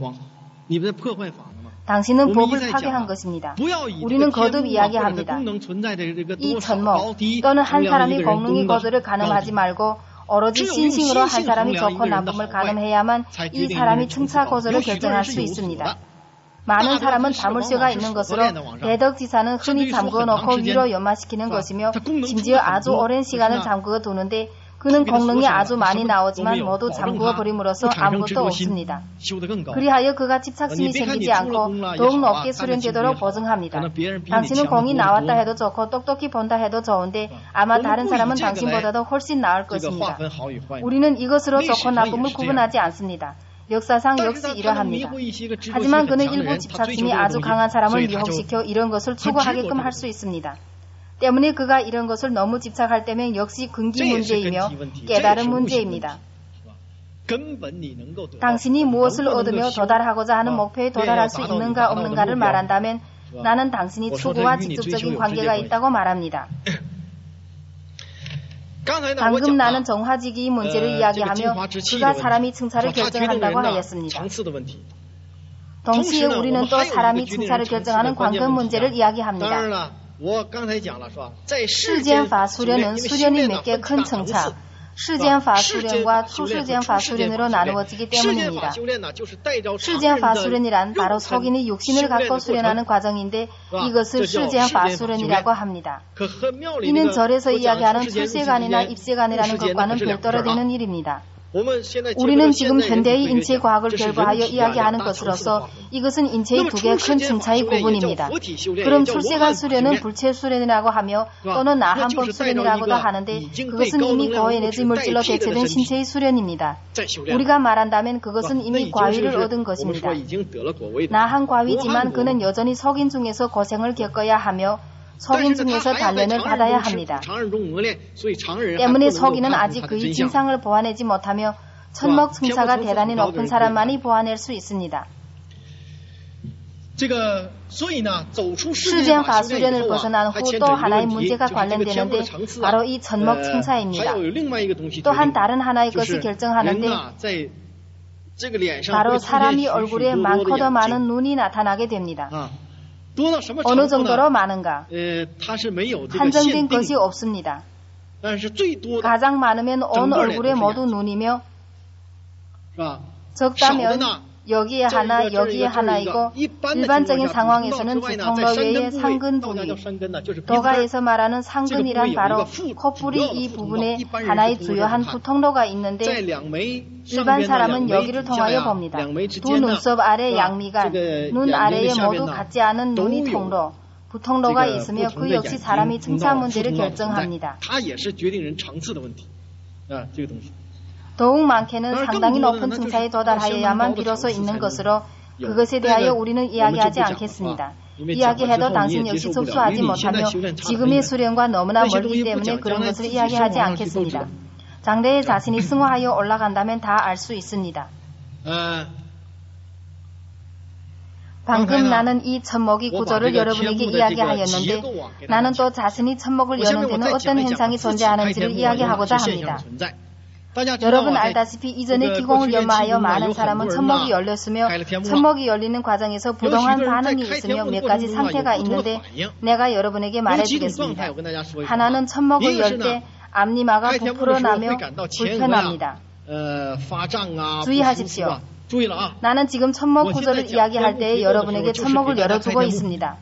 당신은 법을 파괴한 것입니다. 우리는 거듭 이야기합니다. 이 천목 또는 한 사람이 공능의 거절을 가늠하지 말고 오로지 신싱으로 한 사람이 좋고 나쁨을 가늠해야만 이 사람이 층차 거절을 결정할 수 있습니다. 많은 사람은 자물쇠가 있는 것으로 대덕지사는 흔히 잠그어 놓고 위로 연마시키는 것이며 심지어 아주 오랜 시간을 잠그어 두는데 그는 공능이 아주 많이 나오지만 모두 잠그어 버림으로써 아무것도 없습니다. 그리하여 그가 집착심이 생기지 않고 더욱 높게 수련되도록 보증합니다. 당신은 공이 나왔다 해도 좋고 똑똑히 본다 해도 좋은데 아마 다른 사람은 당신보다도 훨씬 나을 것입니다. 우리는 이것으로 좋고 나쁨을 구분하지 않습니다. 역사상 역시 이러합니다. 하지만 그는 일부 집착심이 아주 강한 사람을 유혹시켜 이런 것을 추구하게끔 할 수 있습니다. 때문에 그가 이런 것을 너무 집착할 때면 역시 근기 문제이며 깨달은 문제입니다. 당신이 무엇을 얻으며 도달하고자 하는 목표에 도달할 수 있는가 없는가를 말한다면 나는 당신이 추구와 직접적인 관계가 있다고 말합니다. 방금 나는 정화지기의 문제를 이야기하며 그가 사람이 승차를 결정한다고 하였습니다. 동시에 우리는 또 사람이 승차를 결정하는 관건 문제를 이야기합니다. 시간파 수련은 수련이 몇 개 큰 승차, 시간파 수련과 초시간파 수련으로 나누어지기 때문입니다. 시간파 수련이란 바로 속인의 육신을 갖고 수련하는 과정인데 이것을 시간파 수련이라고 합니다. 이는 절에서 이야기하는 출세관이나 입세관이라는 것과는 별도로 되는 일입니다. 우리는 지금 현대의 인체 과학을 결부하여 이야기하는 것으로서 이것은 인체의 두 개 큰 층차의 구분입니다. 그럼 출세관 수련은 불체 수련이라고 하며 또는 나한법 수련이라고도 하는데 그것은 이미 고에너지 물질로 대체된 신체의 수련입니다. 우리가 말한다면 그것은 이미 과위를 얻은 것입니다. 나한 과위지만 그는 여전히 속인 중에서 고생을 겪어야 하며 속인 중에서 단련을 받아야 합니다. 때문에 속인은 아직 그의 진상을 보아내지 못하며 천목 승차가 대단히 높은 사람만이 보아낼 수 있습니다. 시간파 수련을 벗어난 후 또 하나의 문제가 관련되는데 바로 이 천목 승차입니다. 또한 다른 하나의 것이 결정하는데 바로 사람이 얼굴에 많고 더 많은 눈이 나타나게 됩니다. 어느 정도로 많은가? 한정된 것이 없습니다. 가장 많으면 온 얼굴에 모두 눈이며 적다면 여기에 하나 여기에 하나이고 일반적인 상황에서는 두통로 외에 상근 부위, 도가에서 말하는 상근이란 바로 콧불이 이 부분에 하나의 주요한 두통로가 있는데 일반 사람은 여기를 통하여 봅니다. 두 눈썹 아래 양미간, 눈 아래에 모두 같지 않은 눈이 통로, 부통로가 있으며 그 역시 사람이 승차 문제를 결정합니다. 더욱 많게는 상당히 높은 승차에 도달하여야만 비로소 있는 것으로 그것에 대하여 우리는 이야기하지 않겠습니다. 이야기해도 당신 역시 접수하지 못하며 지금의 수련과 너무나 멀기 때문에 그런 것을 이야기하지 않겠습니다. 장래에 자신이 승화하여 올라간다면 다 알 수 있습니다. 방금 나는 이 천목의 구조를 여러분에게 이야기하였는데 나는 또 자신이 천목을 여는 데는 어떤 현상이 존재하는지를 이야기하고자 합니다. 여러분 알다시피 이전에 기공을 연마하여 많은 사람은 천목이 열렸으며 천목이 열리는 과정에서 부동한 반응이 있으며 몇 가지 상태가 있는데 내가 여러분에게 말해주겠습니다. 하나는 천목을 열 때 앞니마가 부풀어 나며 불편합니다. 주의하십시오. 나는 지금 천목 구조를 이야기할 때 여러분에게 천목을 열어두고 있습니다.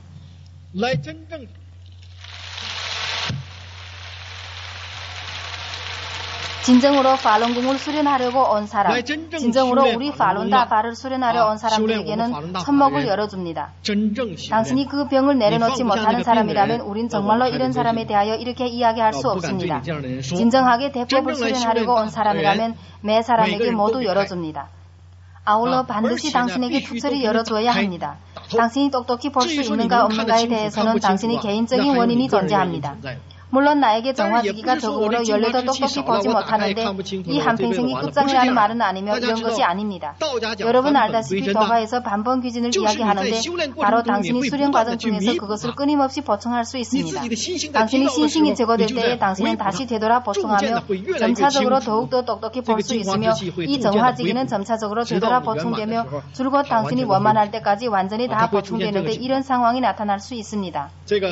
진정으로 파룬궁을 수련하려고 온 사람, 진정으로 우리 파룬다파를 수련하려 온 사람들에게는 천목을 열어줍니다. 당신이 그 병을 내려놓지 못하는 사람이라면 우린 정말로 이런 사람에 대하여 이렇게 이야기할 수 없습니다. 진정하게 대법을 수련하려고 온 사람이라면 매 사람에게 모두 열어줍니다. 아울러 반드시 당신에게 특별히 열어줘야 합니다. 당신이 똑똑히 볼 수 있는가 없는가에 대해서는 당신의 개인적인 원인이 존재합니다. 물론 나에게 정화지기가 적응으로 열려도 똑똑히 보지 못하는데 이 한평생이 끝장이라는 말은 아니며 이런 것이 아닙니다. 여러분 알다시피 도가에서 반번귀진을 이야기하는데 바로 당신이 수련 과정 중에서 그것을 끊임없이 보충할 수 있습니다. 당신이 신싱이 제거될 때에 당신은 다시 되돌아 보충하며 점차적으로 더욱더 똑똑히 볼 수 있으며 이 정화지기는 점차적으로 되돌아 보충되며 줄곧 당신이 원만할 때까지 완전히 다 보충되는데 이런 상황이 나타날 수 있습니다.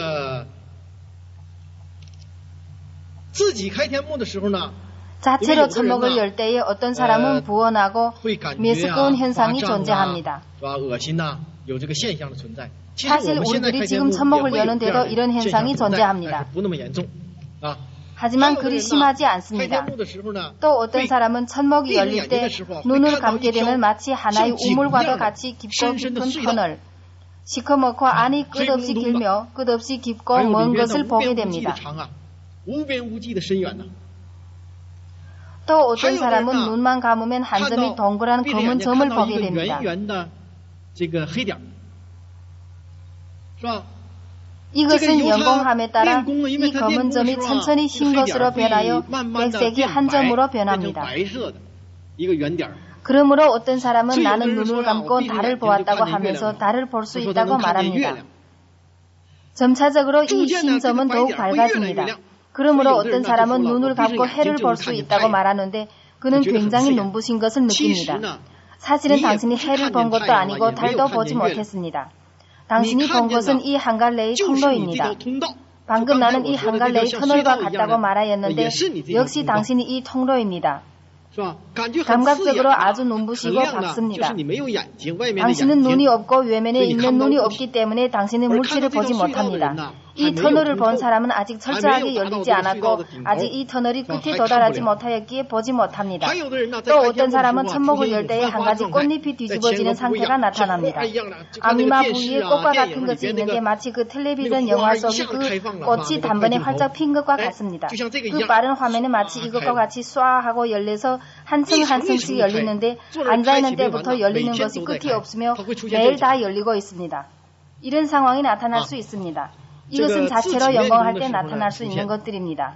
자체로 천목을 열 때에 어떤 사람은 부원하고 메스꺼운 현상이 존재합니다. 사실 우리들이 지금 천목을 여는데도 이런 현상이 존재합니다. 하지만 그리 심하지 않습니다. 또 어떤 사람은 천목이 열릴 때 눈을 감게 되면 마치 하나의 우물과도 같이 깊고 깊은 터널, 시커멓고 안이 끝없이 길며 끝없이 깊고 먼 것을 보게 됩니다. 또 어떤 사람은 눈만 감으면 한 점이 동그란 검은 점을 보게 됩니다. 이것은 연공함에 따라 이 검은 점이 천천히 흰 것으로 변하여 백색이 한 점으로 변합니다. 그러므로 어떤 사람은 나는 눈을 감고 달을 보았다고 하면서 달을 볼 수 있다고 말합니다. 점차적으로 이 흰 점은 더욱 밝아집니다. 그러므로 어떤 사람은 눈을 감고 해를 볼 수 있다고 말하는데 그는 굉장히 눈부신 것을 느낍니다. 사실은 당신이 해를 본 것도 아니고 달도 보지 못했습니다. 당신이 본 것은 이 한갈래의 통로입니다. 방금 나는 이 한갈래의 터널과 같다고 말하였는데 역시 당신이 이 통로입니다. 감각적으로 아주 눈부시고 밝습니다. 당신은 눈이 없고 외면에 있는 눈이 없기 때문에 당신은 물질을 보지 못합니다. 이 터널을 본 사람은 아직 철저하게 열리지 않았고 아직 이 터널이 끝에 도달하지 못하였기에 보지 못합니다. 또 어떤 사람은 천목을 열 때에 한 가지 꽃잎이 뒤집어지는 상태가 나타납니다. 아미마 부위에 꽃과 같은 것이 있는데 마치 그 텔레비전 영화 속의 그 꽃이 단번에 활짝 핀 것과 같습니다. 그 빠른 화면은 마치 이것과 같이 쏴 하고 열려서 한층 한층씩 열리는데 앉아있는 때부터 열리는 것이 끝이 없으며 매일 다 열리고 있습니다. 이런 상황이 나타날 수 있습니다. 이것은 자체로 연공할 때 나타날 수 있는 것들입니다.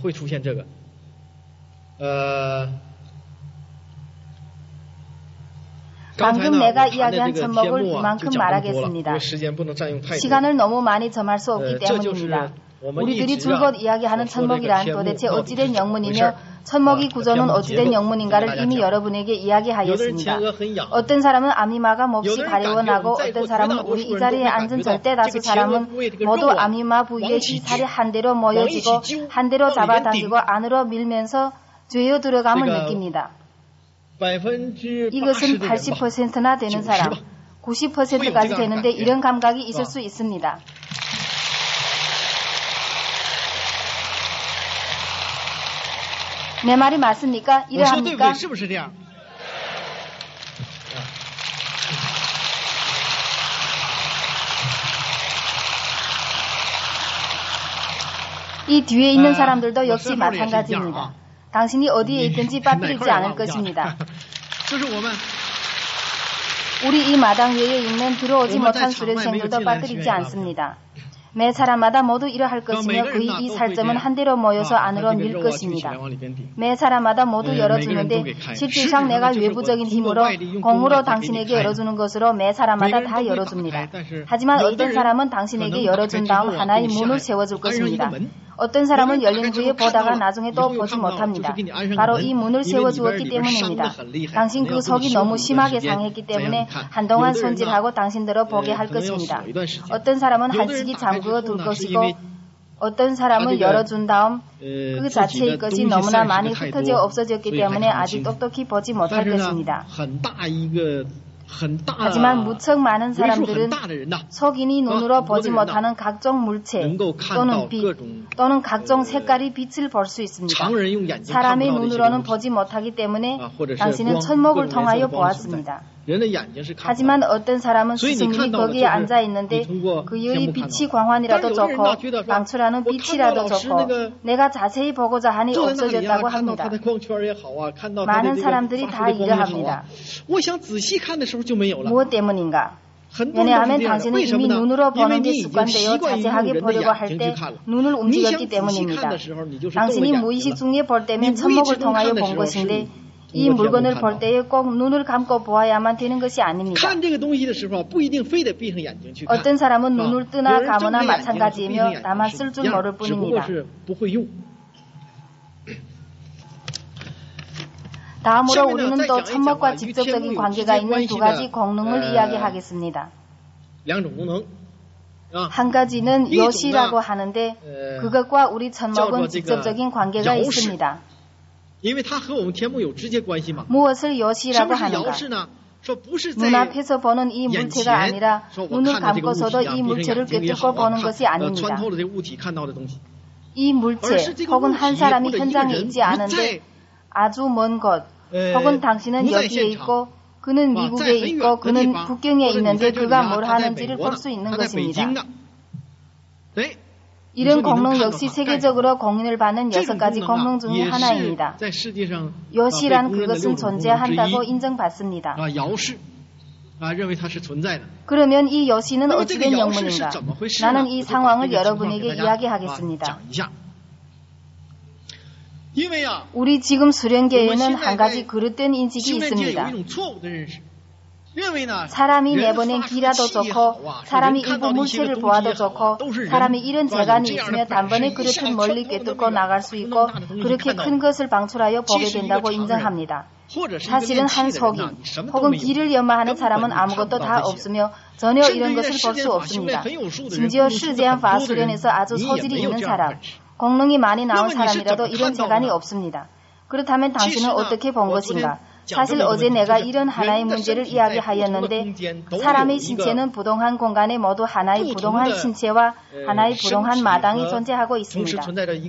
방금 내가 이야기한 천목을 이만큼 말하겠습니다. 시간을 너무 많이 점할 수 없기 때문입니다. 우리들이 줄곧 이야기하는 천목이란 도대체 어찌된 영문이며 천목의 구조는 어찌된 영문인가를 이미 여러분에게 이야기하였습니다. 어떤 사람은 아미마가 몹시 가려워나고 어떤 사람은 우리 이 자리에 앉은 절대 다수 사람은 모두 아미마 부위에 흰살이 한 대로 모여지고 한 대로 잡아당기고 안으로 밀면서 죄어 들어감을 느낍니다. 이것은 팔십 퍼센트나 되는 사람, 구십 퍼센트까지 되는데 이런 감각이 있을 수 있습니다. 내 말이 맞습니까? 이러합니까? 이 뒤에 있는 사람들도 역시 마찬가지입니다. 당신이 어디에 있든지 빠뜨리지 않을 것입니다. 우리 이 마당 위에 있는 들어오지 못한 수료생들도 빠뜨리지 않습니다. 매 사람마다 모두 이러할 것이며 그의 이 살점은 한 대로 모여서 안으로 밀 것입니다. 매 사람마다 모두 열어주는데 실질상 내가 외부적인 힘으로 공으로 당신에게 열어주는 것으로 매 사람마다 다 열어줍니다. 하지만 어떤 사람은 당신에게 열어준 다음 하나의 문을 세워줄 것입니다. 어떤 사람은 열린 후에 보다가 나중에 또 보지 못합니다. 바로 이 문을 세워주었기 때문입니다. 당신 그 속이 너무 심하게 상했기 때문에 한동안 손질하고 당신들을 보게 할 것입니다. 어떤 사람은 한식이 잠그어 둘 것이고 어떤 사람은 열어준 다음 그 자체의 것이 너무나 많이 흩어져 없어졌기 때문에 아직 똑똑히 보지 못할 것입니다. 하지만 무척 많은 사람들은 속인이 눈으로 보지 못하는 각종 물체 또는 빛 또는 각종 색깔의 빛을 볼 수 있습니다. 사람의 눈으로는 보지 못하기 때문에 당신은 천목을 통하여 보았습니다. 하지만 어떤 사람은 스승님이 거기에 앉아 있는데 그의 빛이 광환이라도 좋고 방출하는 빛이라도 좋고 내가 자세히 보고자 하니 없어졌다고 합니다. 많은 사람들이 다 이러합니다. 무엇 때문인가? 왜냐하면 당신은 이미 눈으로 보는 데 습관되어 자세하게 보려고 할 때 눈을 움직였기 때문입니다. 당신이 무의식 중에 볼 때면 천목을 통하여 본 것인데 이 물건을 볼 때에 꼭 눈을 감고 보아야만 되는 것이 아닙니다. 어떤 사람은 눈을 뜨나 감으나 마찬가지이며 다만 쓸 줄 모를 뿐입니다. 다음으로 우리는 또 천목과 직접적인 관계가 있는 두 가지 공능을 이야기하겠습니다. 한 가지는 요시라고 하는데 그것과 우리 천목은 직접적인 관계가 있습니다. 무엇을 요시라고 하는가? 눈앞에서 보는 이 물체가 아니라 눈을 감고서도 이 물체를 꿰뚫고 보는 것이 아닙니다. 이 물체 혹은 한 사람이 현장에 있지 않은데 아주 먼 곳 혹은 당신은 여기에 있고 그는 미국에 있고 그는 국경에 있는데 그가 뭘 하는지를 볼 수 있는 것입니다. 이런 공능 역시 세계적으로 공인을 받는 여섯 가지 공능 중의 하나입니다. 요시란 그것은 존재한다고 인정받습니다. 그러면 이 여신은 어찌된 영문인가? 나는 이 상황을 여러분에게 이야기하겠습니다. 우리 지금 수련계에는 한 가지 그릇된 인식이 있습니다. 사람이 내보낸 기라도 좋고 사람이 일부 물체를 보아도 좋고 사람이 이런 재간이 있으며 단번에 그릇은 멀리 꿰뚫고 나갈 수 있고 그렇게 큰 것을 방출하여 보게 된다고 인정합니다. 사실은 한 속인 혹은 기를 연마하는 사람은 아무것도 다 없으며 전혀 이런 것을 볼 수 없습니다. 심지어 실제한 파수련에서 아주 소질이 있는 사람, 공능이 많이 나온 사람이라도 이런 재간이 없습니다. 그렇다면 당신은 어떻게 본 것인가? 사실 어제 내가 이런 하나의 문제를 이야기하였는데 사람의 신체는 부동한 공간에 모두 하나의 부동한 신체와 하나의 부동한 마당이 존재하고 있습니다.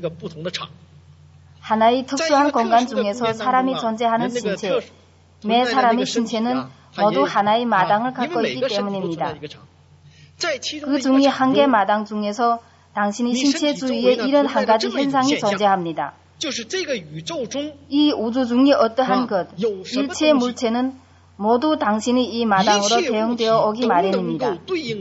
하나의 특수한 공간 중에서 사람이 존재하는 신체, 매 사람의 신체는 모두 하나의 마당을 갖고 있기 때문입니다. 그 중에 한 개 마당 중에서 당신의 신체 주위에 이런 한 가지 현상이 존재합니다. 이 우주 중의 어떠한 것, 일체 물체는 모두 당신이 이 마당으로 대응되어 오기 마련입니다.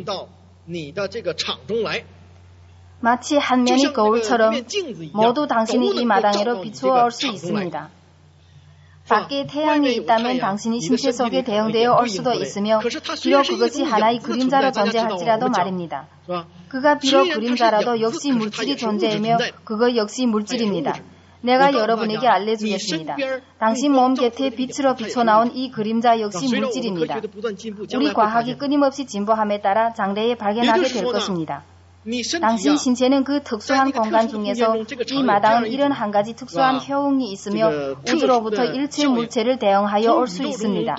마치 한 면의 거울처럼 모두 당신이 이 마당으로 비추어 올 수 있습니다. 밖에 태양이 있다면 당신이 신체 속에 대응되어 올 수도 있으며 비록 그것이 하나의 그림자로 존재할지라도 말입니다. 그가 비록 그림자라도 역시 물질이 존재하며 그거 역시 물질입니다. 내가 여러분에게 알려주겠습니다. 당신 몸 곁에 빛으로 비춰나온 이 그림자 역시 물질입니다. 우리 과학이 끊임없이 진보함에 따라 장래에 발견하게 될 것입니다. 당신 신체는 그 특수한 공간 중에서 이 마당은 이런 한 가지 특수한 효응이 있으며 우주로부터 일체 물체를 대응하여 올 수 있습니다.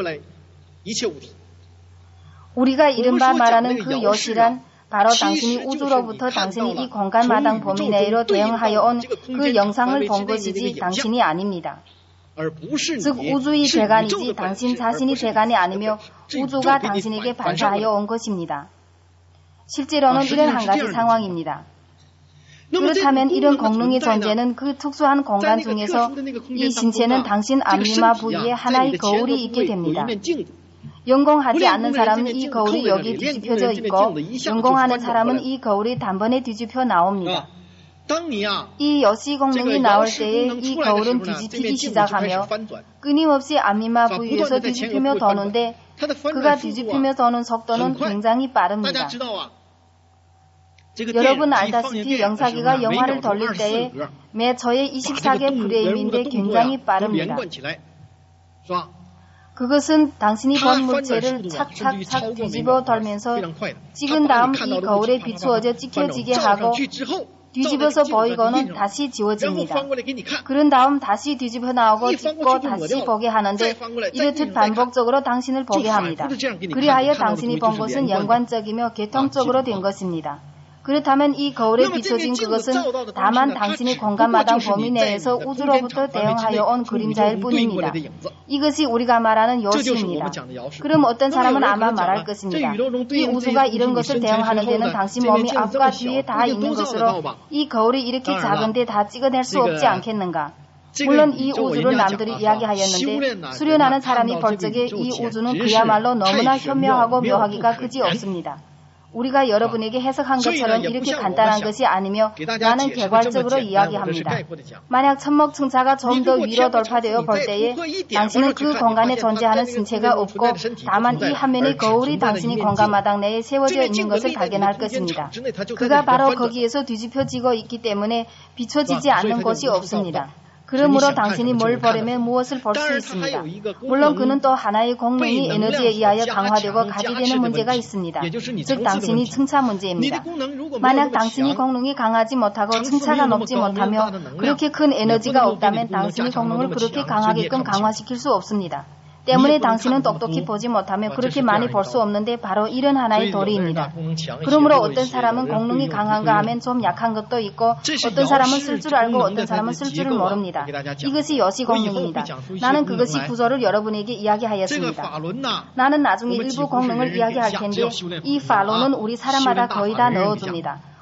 우리가 이른바 말하는 그 여시란 바로 당신이 우주로부터 당신이 이 공간 마당 범위 내로 대응하여 온 그 영상을 본 것이지 당신이 아닙니다. 즉 우주의 재간이지 당신 자신이 재간이 아니며 우주가 당신에게 반사하여 온 것입니다. 실제로는 이런 한 가지 상황입니다. 그렇다면 이런 공능의 존재는 그 특수한 공간 중에서 이 신체는 당신 앞니마 부위에 하나의 거울이 있게 됩니다. 연공하지 않는 사람은 이 거울이 여기 뒤집혀져 있고 연공하는 사람은 이 거울이 단번에 뒤집혀 나옵니다. 이 여시 공능이 나올 때에 이 거울은 뒤집히기 시작하며 끊임없이 앞니마 부위에서 뒤집히며 도는데 그가 뒤집히며 도는 속도는 굉장히 빠릅니다. 여러분 알다시피 영사기가 영화를 돌릴 때에 매 초에 이십사 개 프레임인데 굉장히 빠릅니다. 그것은 당신이 본 물체를 착착착 뒤집어 돌면서 찍은 다음 이 거울에 비추어져 찍혀지게 하고 뒤집어서 보이고는 다시 지워집니다. 그런 다음 다시 뒤집어 나오고 찍고 다시 보게 하는데 이렇듯 반복적으로 당신을 보게 합니다. 그리하여 당신이 본 것은 연관적이며 계통적으로 된 것입니다. 그렇다면 이 거울에 비춰진 그것은 다만 당신의 공간마당 범위 내에서 우주로부터 대응하여 온 그림자일 뿐입니다. 이것이 우리가 말하는 여시입니다. 그럼 어떤 사람은 아마 말할 것입니다. 이 우주가 이런 것을 대응하는 데는 당신 몸이 앞과 뒤에 다 있는 것으로 이 거울이 이렇게 작은데 다 찍어낼 수 없지 않겠는가? 물론 이 우주를 남들이 이야기하였는데 수련하는 사람이 볼 적에 이 우주는 그야말로 너무나 현명하고 묘하기가 그지없습니다. 우리가 여러분에게 해석한 것처럼 이렇게 간단한 것이 아니며 나는 개괄적으로 이야기합니다. 만약 천목층차가 좀 더 위로 돌파되어 볼 때에 당신은 그 공간에 존재하는 신체가 없고 다만 이 한 면의 거울이 당신이 공간마당 내에 세워져 있는 것을 발견할 것입니다. 그가 바로 거기에서 뒤집혀지고 있기 때문에 비춰지지 않는 곳이 없습니다. 그러므로 당신이 뭘 보려면 무엇을 볼 수 있습니다. 물론 그는 또 하나의 공능이 에너지에 의하여 강화되고 가지되는 문제가 있습니다. 즉 당신이 층차 문제입니다. 만약 당신이 공능이 강하지 못하고 층차가 높지 못하며 그렇게 큰 에너지가 없다면 당신이 공능을 그렇게 강하게끔 강화시킬 수 없습니다. 때문에 당신은 똑똑히 보지 못하며 그렇게 많이 볼 수 없는데 바로 이런 하나의 도리입니다. 그러므로 어떤 사람은 공능이 강한가 하면 좀 약한 것도 있고 어떤 사람은 쓸 줄 알고 어떤 사람은 쓸 줄을 모릅니다. 이것이 여시 공능입니다. 나는 그것이 구조를 여러분에게 이야기하였습니다. 나는 나중에 일부 공능을 이야기할 텐데 이 파론은 우리 사람마다 거의 다 넣어줍니다.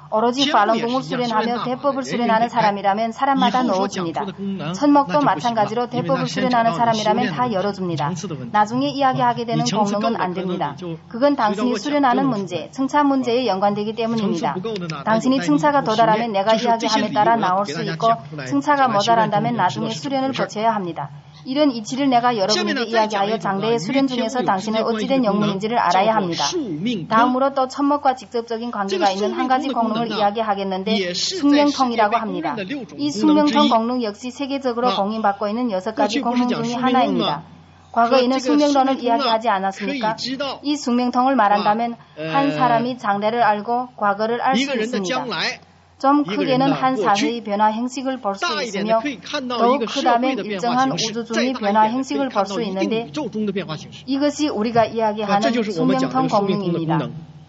오로지 팔룬궁을 수련하며 대법을 수련하는 사람이라면 사람마다 넣어줍니다. 천목도 마찬가지로 대법을 수련하는 사람이라면 다 열어줍니다. 나중에 이야기하게 되는 공릉은 안 됩니다. 그건 당신이 수련하는 문제, 승차 문제에 연관되기 때문입니다. 당신이 승차가 도달하면 내가 이야기함에 따라 나올 수 있고 승차가 모자란다면 나중에 수련을 거쳐야 합니다. 이런 이치를 내가 여러분에게 이야기하여 장대의 수련 중에서 당신은 어찌된 영문인지를 알아야 합니다. 다음으로 또 천목과 직접적인 관계가 있는 한 가지 공릉을 이야기하겠는데 숙명통이라고 합니다. 이 숙명통 공릉 역시 세계적으로 공인받고 있는 여섯 가지 공릉 중의 하나입니다. 과거에는 숙명론을 이야기하지 않았습니까? 이 숙명통을 말한다면 한 사람이 장대를 알고 과거를 알 수 있습니다. 좀 크게는 한 사회의 변화 행식을 볼 수 있으며 더욱 크다면 일정한 우주중의 변화 행식을 볼 수 있는데 이것이 우리가 이야기하는 숙명통 공릉입니다.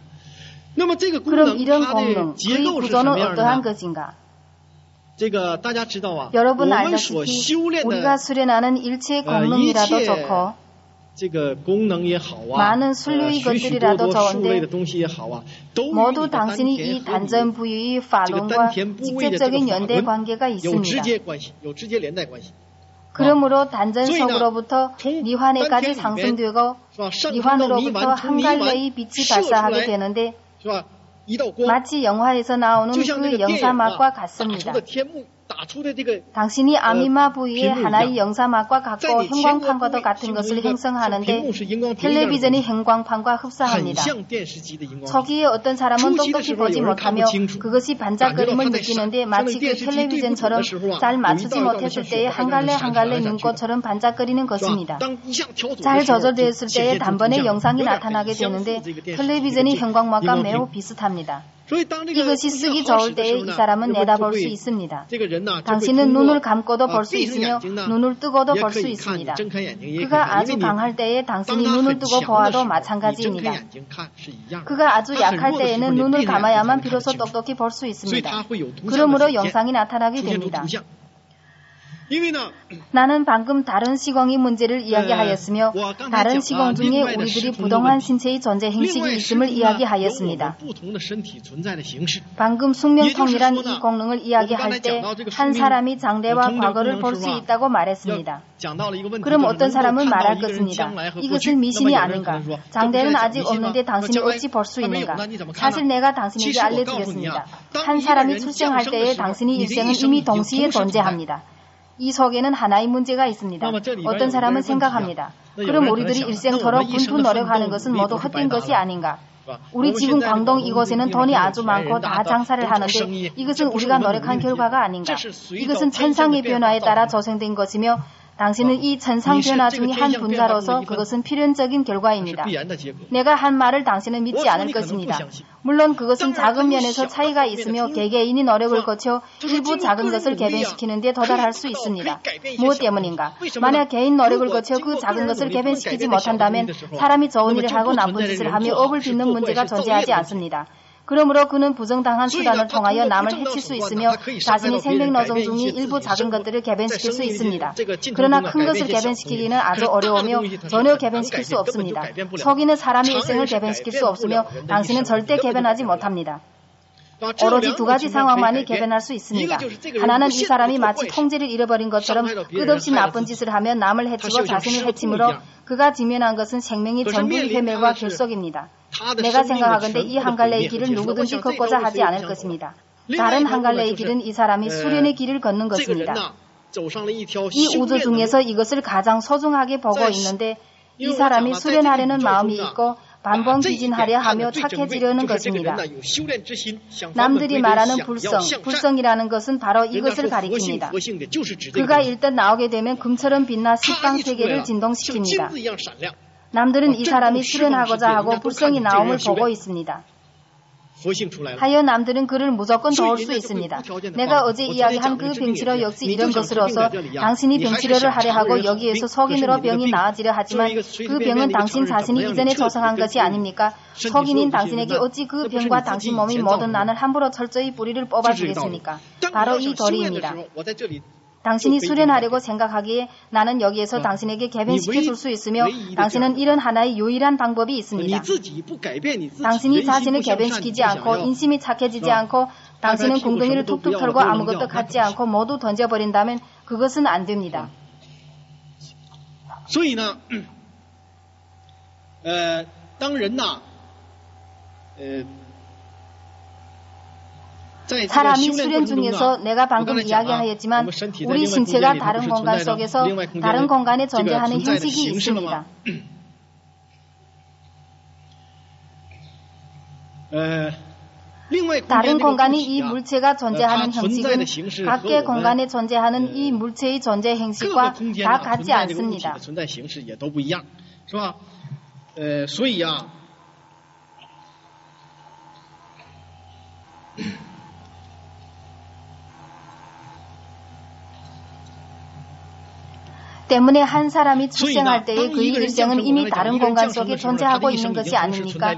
그럼 이런 공릉, 그의 구조는 어떠한 것인가? 여러분 알다시피 우리가 수련하는 일체의 공릉이라도 좋고 많은 순류의 것들이라도 좋은데 모두 당신이 이 단전 부유의 파룬과 직접적인 연대 관계가 있습니다. 그러므로 단전 속으로부터 니환에까지 상승되고 니환으로부터 한 갈래의 빛이 발사하게 되는데 마치 영화에서 나오는 그 영사막과 같습니다. 당신이 아미마 부위의 하나의 영사막과 같고 형광판과도 같은 것을 형성하는데 텔레비전이 형광판과 흡사합니다. 초기에 어떤 사람은 똑똑히 보지 못하며 그것이 반짝거림을 느끼는데 마치 그 텔레비전처럼 잘 맞추지 못했을 때의 한 갈래 한 갈래 눈꽃처럼 반짝거리는 것입니다. 잘 조절되었을 때에 단번에 영상이 나타나게 되는데 텔레비전이 형광막과 매우 비슷합니다. 이것이 쓰기 좋을 때에 이 사람은 내다볼 수 있습니다. 당신은 눈을 감고도 볼 수 있으며 눈을 뜨고도 볼 수 있습니다. 그가 아주 강할 때에 당신이 눈을 뜨고 보아도 마찬가지입니다. 그가 아주 약할 때에는 눈을 감아야만 비로소 똑똑히 볼 수 있습니다. 그러므로 영상이 나타나게 됩니다. 나는 방금 다른 시공의 문제를 이야기하였으며 다른 시공 중에 우리들이 부동한 신체의 존재 행식이 있음을 이야기하였습니다. 방금 숙명통이란 이 공릉을 이야기할 때 한 사람이 장대와 과거를 볼 수 있다고 말했습니다. 그럼 어떤 사람은 말할 것입니다. 이것은 미신이 아닌가? 장대는 아직 없는데 당신이 어찌 볼 수 있는가? 사실 내가 당신에게 알려드렸습니다. 한 사람이 출생할 때에 당신의 일생은 이미 동시에 존재합니다. 이 속에는 하나의 문제가 있습니다. 어떤 사람은 생각합니다. 그럼 우리들이 일생토록 분투 노력하는 것은 모두 헛된 것이 아닌가? 우리 지금 광동 이곳에는 돈이 아주 많고 다 장사를 하는데 이것은 우리가 노력한 결과가 아닌가? 이것은 천상의 변화에 따라 조성된 것이며 당신은 이 천상 변화 중의 한 분자로서 그것은 필연적인 결과입니다. 내가 한 말을 당신은 믿지 않을 것입니다. 물론 그것은 작은 면에서 차이가 있으며 개개인이 노력을 거쳐 일부 작은 것을 개변시키는 데 도달할 수 있습니다. 무엇 때문인가? 만약 개인 노력을 거쳐 그 작은 것을 개변시키지 못한다면 사람이 좋은 일을 하고 나쁜 짓을 하며 업을 빚는 문제가 존재하지 않습니다. 그러므로 그는 부정당한 수단을 통하여 남을 해칠 수 있으며 자신이 생명노정 중의 일부 작은 것들을 개변시킬 수 있습니다. 그러나 큰 것을 개변시키기는 아주 어려우며 전혀 개변시킬 수 없습니다. 속이는 사람의 일생을 개변시킬 수 없으며 당신은 절대 개변하지 못합니다. 오로지 두 가지 상황만이 개변할 수 있습니다. 하나는 이 사람이 마치 통제를 잃어버린 것처럼 끝없이 나쁜 짓을 하며 남을 해치고 자신을 해침으로 그가 직면한 것은 생명의 전부의 회멸과 결속입니다. 내가 생각하건대 이 한 갈래의 길을 누구든지 걷고자 하지 않을 것입니다. 다른 한 갈래의 길은 이 사람이 수련의 길을 걷는 것입니다. 이 우주 중에서 이것을 가장 소중하게 보고 있는데 이 사람이 수련하려는 마음이 있고 반번기진하려 하며 착해지려는 것입니다. 남들이 말하는 불성, 불성이라는 것은 바로 이것을 가리킵니다. 그가 일단 나오게 되면 금처럼 빛나 십방 세계를 진동시킵니다. 남들은 이 사람이 수련하고자 하고 불성이 나옴을 보고 있습니다. 하여 남들은 그를 무조건 도울 수 있습니다. 내가 어제 이야기한 그 병치료 역시 이런 것으로서 당신이 병치료를 하려 하고 여기에서 속인으로 병이 나아지려 하지만 그 병은 당신 자신이 이전에 조성한 것이 아닙니까? 속인인 당신에게 어찌 그 병과 당신 몸의 모든 난을 함부로 철저히 뿌리를 뽑아주겠습니까? 바로 이 도리입니다. 당신이 수련하려고 생각하기에 나는 여기에서 어. 당신에게 개변시켜줄 수 있으며 당신은 이런 하나의 유일한 방법이 있습니다. 당신이 자신을 개변시키지 않고 인심이 착해지지 않고 당신은 궁둥이를 툭툭 털고 아무것도 갖지 않고 모두 던져버린다면 그것은 안 됩니다. 所以呢，呃，当人呐，呃。 사람이 수련 중에서 내가 방금 이야기하였지만 우리 신체가 다른 공간 속에서 다른 공간에 존재하는 형식이 있습니다. 다른 공간이 이 물체가 존재하는 형식은 각계 공간에 존재하는 이 물체의 존재 형식과 다 같지 않습니다. 때문에 한 사람이 출생할 때의 그의 일생은 이미 다른 공간 속에 존재하고 있는 것이 아닙니까?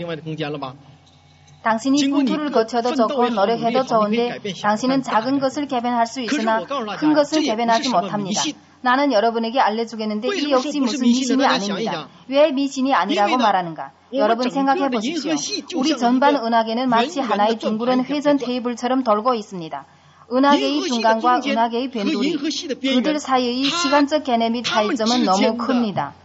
당신이 구투를 거쳐도 좋고 노력해도 좋은데 당신은 작은 것을 개변할 수 있으나 큰 것을 개변하지 못합니다. 나는 여러분에게 알려주겠는데 이 역시 무슨 미신이 아닙니다. 왜 미신이 아니라고 말하는가? 여러분 생각해 보십시오. 우리 전반 은하계는 마치 하나의 둥그런 회전 테이블처럼 돌고 있습니다. 은하계의 중간과 은하계의 변두리, 그들 사이의 시간적 개념의 차이점은 너무 큽니다.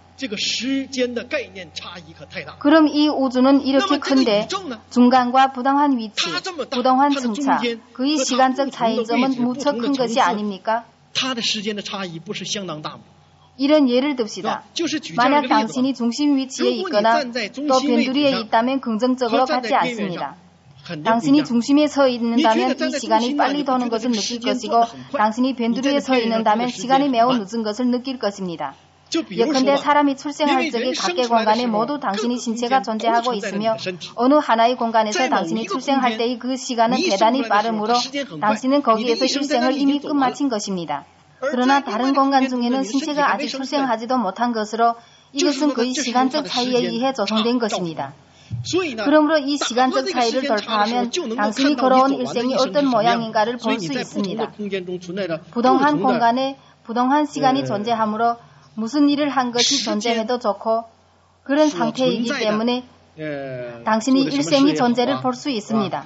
그럼 이 우주는 이렇게 큰데 중간과 부당한 위치, 부당한 승차, 그의 시간적 차이점은 무척 큰 것이 아닙니까? 이런 예를 듭시다. 만약 당신이 중심 위치에 있거나 또 변두리에 있다면 긍정적으로 같지 않습니다. 당신이 중심에 서 있는다면 이 시간이 빨리 도는 것을 느낄 것이고 당신이 변두리에 서 있는다면 시간이 매우 늦은 것을 느낄 것입니다. 예컨대 사람이 출생할 적에 각계 공간에 모두 당신의 신체가 존재하고 있으며 어느 하나의 공간에서 당신이 출생할 때의 그 시간은 대단히 빠르므로 당신은 거기에서 일생을 이미 끝마친 것입니다. 그러나 다른 공간 중에는 신체가 아직 출생하지도 못한 것으로 이것은 그의 시간적 차이에 의해 조성된 것입니다. 그러므로 이 시간적 차이를 돌파하면 당신이 걸어온 일생이 어떤 모양인가를 볼 수 있습니다. 부동한 공간에 부동한 시간이 존재하므로 무슨 일을 한 것이 존재해도 좋고 그런 상태이기 때문에 당신이 일생의 존재를 볼 수 있습니다.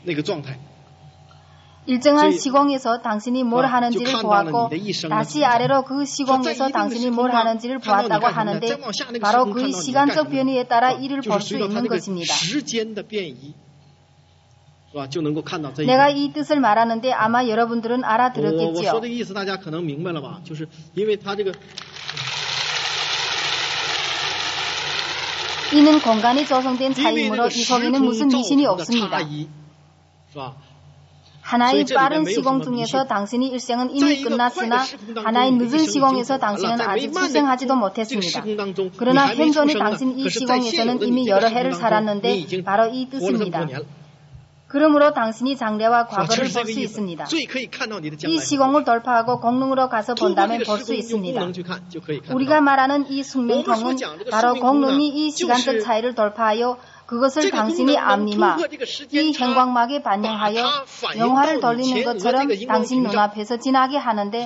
일정한 시공에서 당신이 뭘 하는지를 보았고 다시 아래로 그 시공에서 당신이 뭘 하는지를 보았다고 하는데 바로 그의 시간적 변이에 따라 이를 볼 수 있는 것입니다. 내가 이 뜻을 말하는데 아마 여러분들은 알아들었겠지요. 이는 공간이 조성된 차이이므로 이 속에는 무슨 미신이 없습니다. 하나의 빠른 시공 중에서 당신의 일생은 이미 끝났으나 하나의 늦은 시공에서 당신은 아직 출생하지도 못했습니다. 그러나 현존의 당신 이 시공에서는 이미 여러 해를 살았는데 바로 이 뜻입니다. 그러므로 당신이 장래와 과거를 볼 수 있습니다. 이 시공을 돌파하고 공릉으로 가서 본다면 볼 수 있습니다. 우리가 말하는 이 숙명통은 바로 공릉이 이 시간적 차이를 돌파하여 그것을 당신이 앞니마, 이 행광막에 반영하여 영화를 돌리는 것처럼 당신 눈앞에서 지나게 하는데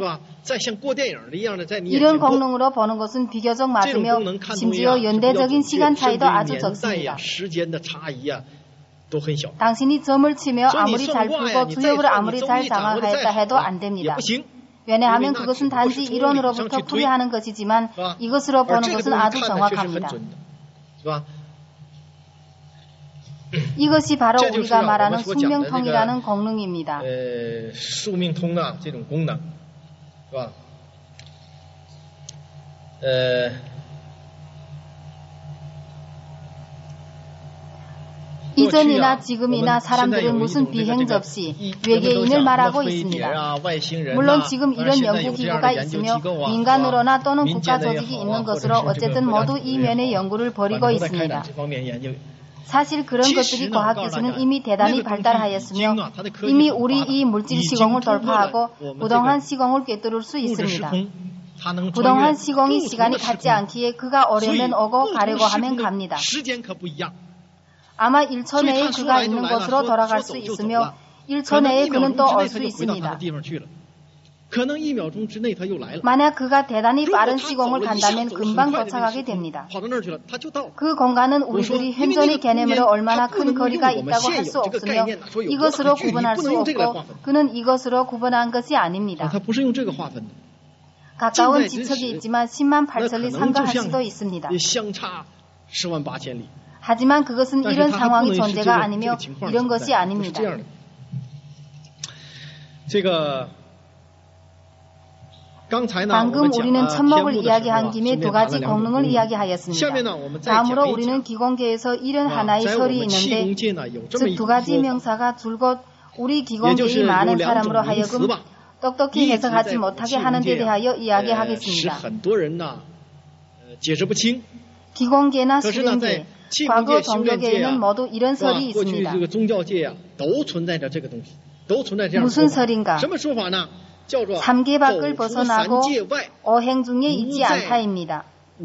이런 공릉으로 보는 것은 비교적 맞으며 심지어 연대적인 시간 차이도 아주 적습니다. 당신이 점을 치며 아무리 잘 풀고 주역을 아무리 잘 장악하였다 해도 안 됩니다. 왜냐하면 그것은 단지 이론으로부터 풀이하는 것이지만 이것으로 보는 것은 아주 정확합니다. 이것이 바로 우리가 말하는 숙명통이라는 공릉입니다. 숙명통이나这种功能是吧? 이전이나 지금이나 사람들은 무슨 비행 접시, 외계인을 말하고 있습니다. 물론 지금 이런 연구기구가 있으며 민간으로나 또는 국가 조직이 있는 것으로 어쨌든 모두 이 면의 연구를 벌이고 있습니다. 사실 그런 것들이 과학기술은 이미 대단히 발달하였으며 이미 우리 이 물질 시공을 돌파하고 부동한 시공을 꿰뚫을 수 있습니다. 부동한 시공이 시간이 같지 않기에 그가 오려면 오고 가려고 하면 갑니다. 아마 일 초 내에 그가 있는 곳으로 돌아갈 수 있으며 일 초 내에 그는 또 올 수 있습니다. 만약 그가 대단히 빠른 시공을 간다면 금방 도착하게 됩니다. 그 공간은 우리들이 현존의 개념으로 얼마나 큰 거리가 있다고 할 수 없으며 이것으로 구분할 수 없고 그는 이것으로 구분한 것이 아닙니다. 가까운 지척이 있지만 십만 팔천리 상가할 수도 있습니다. 하지만 그것은 이런 상황이 존재가 아니며 이런 것이 아닙니다. 방금 우리는 천목을 이야기한 김에 두 가지 공능을 이야기하였습니다. 다음으로 우리는 기공계에서 이런 하나의 설이 있는데 즉 두 가지 명사가 줄곧 우리 기공계의 많은 사람으로 하여금 똑똑히 해석하지 못하게 하는 데 대하여 이야기하겠습니다. 기공계나 수령계, 과거 종교계에는 모두 이런 설이 있습니다. 무슨 설인가? 삼 계 밖을 벗어나고 오행 중에 있지 않다입니다.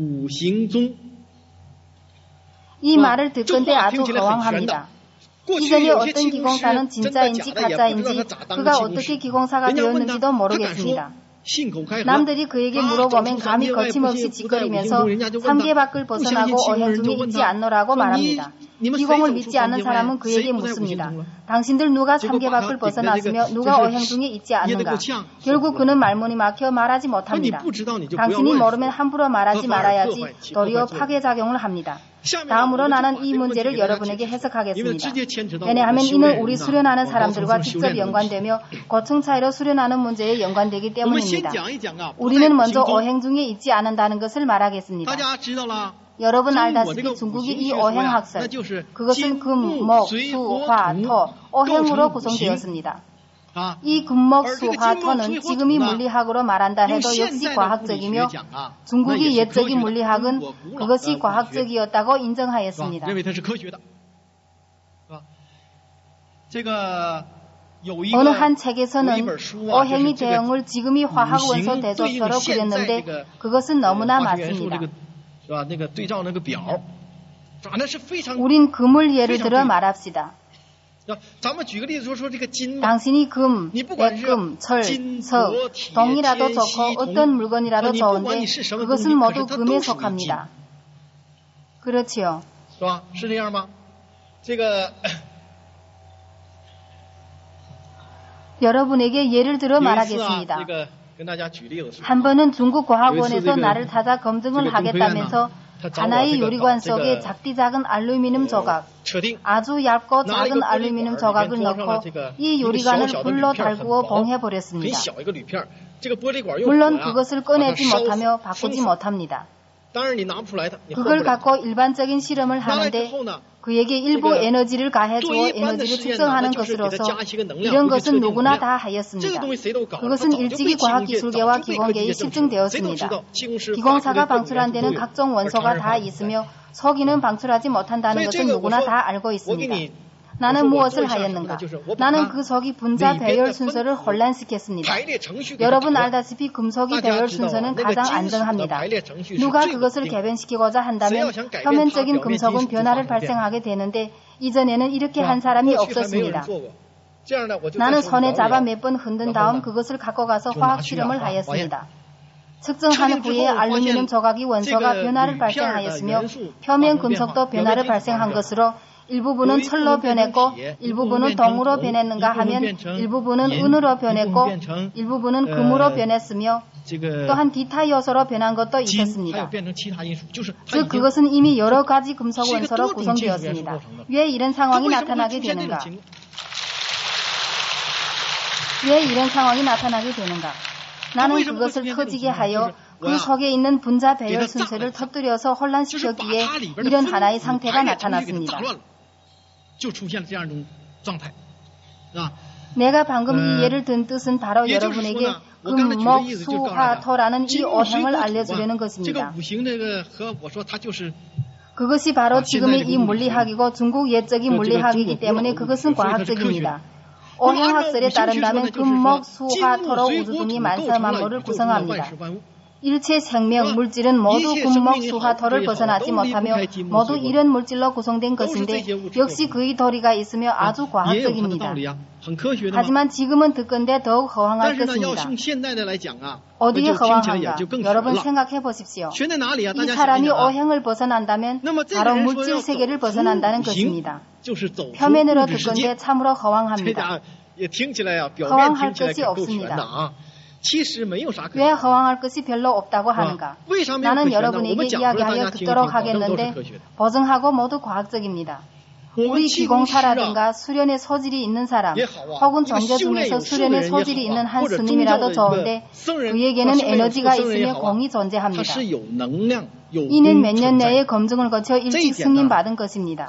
이 말을 듣건대 아주 허황합니다. 이전에 어떤 기공사는 진짜인지 가짜인지 그가 어떻게 기공사가 되었는지도 모르겠습니다. 남들이 그에게 물어보면 감히 거침없이 짓거리면서 삼 계 밖을 벗어나고 오행 중에 있지 않노라고 말합니다. 기공을 믿지 않는 사람은 그에게 묻습니다. 당신들 누가 삼 계 밖을 벗어났으며 누가 오행 중에 있지 않는가? 결국 그는 말문이 막혀 말하지 못합니다. 당신이 모르면 함부로 말하지 말아야지 도리어 파괴작용을 합니다. 다음으로 나는 이 문제를 여러분에게 해석하겠습니다. 왜냐하면 이는 우리 수련하는 사람들과 직접 연관되며 고층 차이로 수련하는 문제에 연관되기 때문입니다. 우리는 먼저 오행 중에 있지 않는다는 것을 말하겠습니다. 여러분 알다시피 중국이 이 오행학설, 그것은 금, 목, 수, 화, 토, 오행으로 구성되었습니다. 이 금목, 수, 화, 토는 지금이 물리학으로 말한다 해도 역시 과학적이며 중국의 옛적인 물리학은 그것이 과학적이었다고 인정하였습니다. 어느 한 책에서는 오행의 대응을 지금이 화학 원소 대조표로 그렸는데 그것은 너무나 맞습니다. 우린 금을 예를 들어 말합시다. 당신이 금, 백금, 철, 석, 동이라도 좋고 어떤 물건이라도 좋은데 그것은 모두 금에 속합니다. 그렇지요. 여러분에게 예를 들어 말하겠습니다. 한 번은 중국 과학원에서 나를 찾아 검증을 하겠다면서 하나의 유리관 속에 작디 작은 알루미늄 조각, 아주 얇고 작은 알루미늄 조각을 넣고 이 유리관을 불로 달구어 봉해버렸습니다. 물론 그것을 꺼내지 못하며 바꾸지 못합니다. 그걸 갖고 일반적인 실험을 하는데 그에게 일부 에너지를 가해주어 에너지를 측정하는 것으로서 이런 것은 누구나 다 하였습니다. 그것은 일찍이 과학기술계와 기공계에 실증되었습니다. 기공사가 방출한 데는 각종 원소가 다 있으며 소기는 방출하지 못한다는 것은 누구나 다 알고 있습니다. 나는 무엇을 하였는가? 나는 그 속이 분자 배열 순서를 혼란시켰습니다. 여러분 알다시피 금속의 배열 순서는 가장 안정합니다. 누가 그것을 개변시키고자 한다면 표면적인 금속은 변화를 발생하게 되는데 이전에는 이렇게 한 사람이 없었습니다. 나는 손에 잡아 몇 번 흔든 다음 그것을 갖고 가서 화학 실험을 하였습니다. 측정한 후에 알루미늄 조각이 원소가 변화를 발생하였으며 표면 금속도 변화를 발생한 것으로 일부분은 철로 변했고 일부분은 동으로 변했는가 하면 일부분은 은으로 변했고 일부분은 금으로 변했으며 또한 기타 요소로 변한 것도 있었습니다. 즉 그것은 이미 여러 가지 금속 원소로 구성되었습니다. 왜 이런 상황이 나타나게 되는가? 왜 이런 상황이 나타나게 되는가? 나는 그것을 커지게 하여 그 속에 있는 분자 배열 순서를 터뜨려서 혼란시켰기에 이런 하나의 상태가 나타났습니다. 내가 방금 이 예를 든 뜻은 바로 여러분에게 금, 목, 수, 화, 토라는 이 오행을 알려주려는 것입니다. 그것이 바로 지금의 이 물리학이고 중국 옛적인 물리학이기 때문에 그것은 과학적입니다. 오행학설에 따른다면 금, 목, 수, 화, 토로 우주 등이 만사만물을 구성합니다. 일체 생명, 물질은 모두 금목, 수화, 토를 벗어나지 못하며 모두 이런 물질로 구성된 것인데 역시 그의 도리가 있으며 아주 과학적입니다. 하지만 지금은 듣건대 더욱 허황할 것입니다. 어디에 허황한가? 여러분 생각해 보십시오. 이 사람이 오행을 벗어난다면 바로 물질 세계를 벗어난다는 것입니다. 표면으로 듣건대 참으로 허황합니다. 허황할 것이 없습니다. 왜 허황할 것이 별로 없다고 하는가? 나는 여러분에게 이야기하여 듣도록 하겠는데 보증하고 모두 과학적입니다. 우리 기공사라든가 수련의 소질이 있는 사람 혹은 종교 중에서 수련의 소질이 있는 한 스님이라도 좋은데 그에게는 에너지가 있으며 공이 존재합니다. 이는 몇 년 내에 검증을 거쳐 일찍 승인받은 것입니다.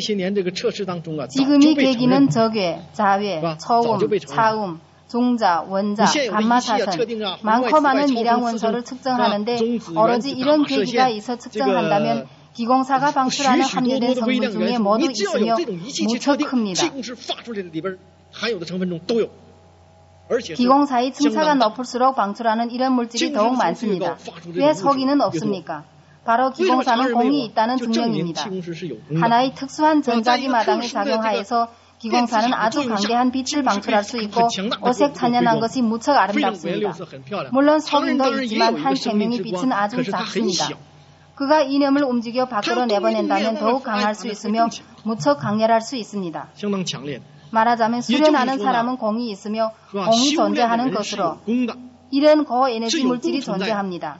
지금이 계기는 적외, 자외, 초음, 차음, 중자, 원자, 감마사선, 많고 많은 미량 원소를 측정하는데 오로지 이런 계기가 있어 측정한다면 기공사가 방출하는 함유된 성분 중에 모두 있으며 무척 큽니다. 기공사의 층차가 높을수록 방출하는 이런 물질이 더욱 많습니다. 왜 속이는 없습니까? 바로 기공사는 공이 있다는 증명입니다. 하나의 특수한 전자기 마당의 작용하에서 기공사는 아주 강대한 빛을 방출할 수 있고 오색 찬연한 것이 무척 아름답습니다. 물론 속임도 있지만 한 생명의 빛은 아주 작습니다. 그가 이념을 움직여 밖으로 내보낸다면 더욱 강할 수 있으며 무척 강렬할 수 있습니다. 말하자면 수련하는 사람은 공이 있으며 공이 존재하는 것으로 이런 고에너지 물질이 존재합니다.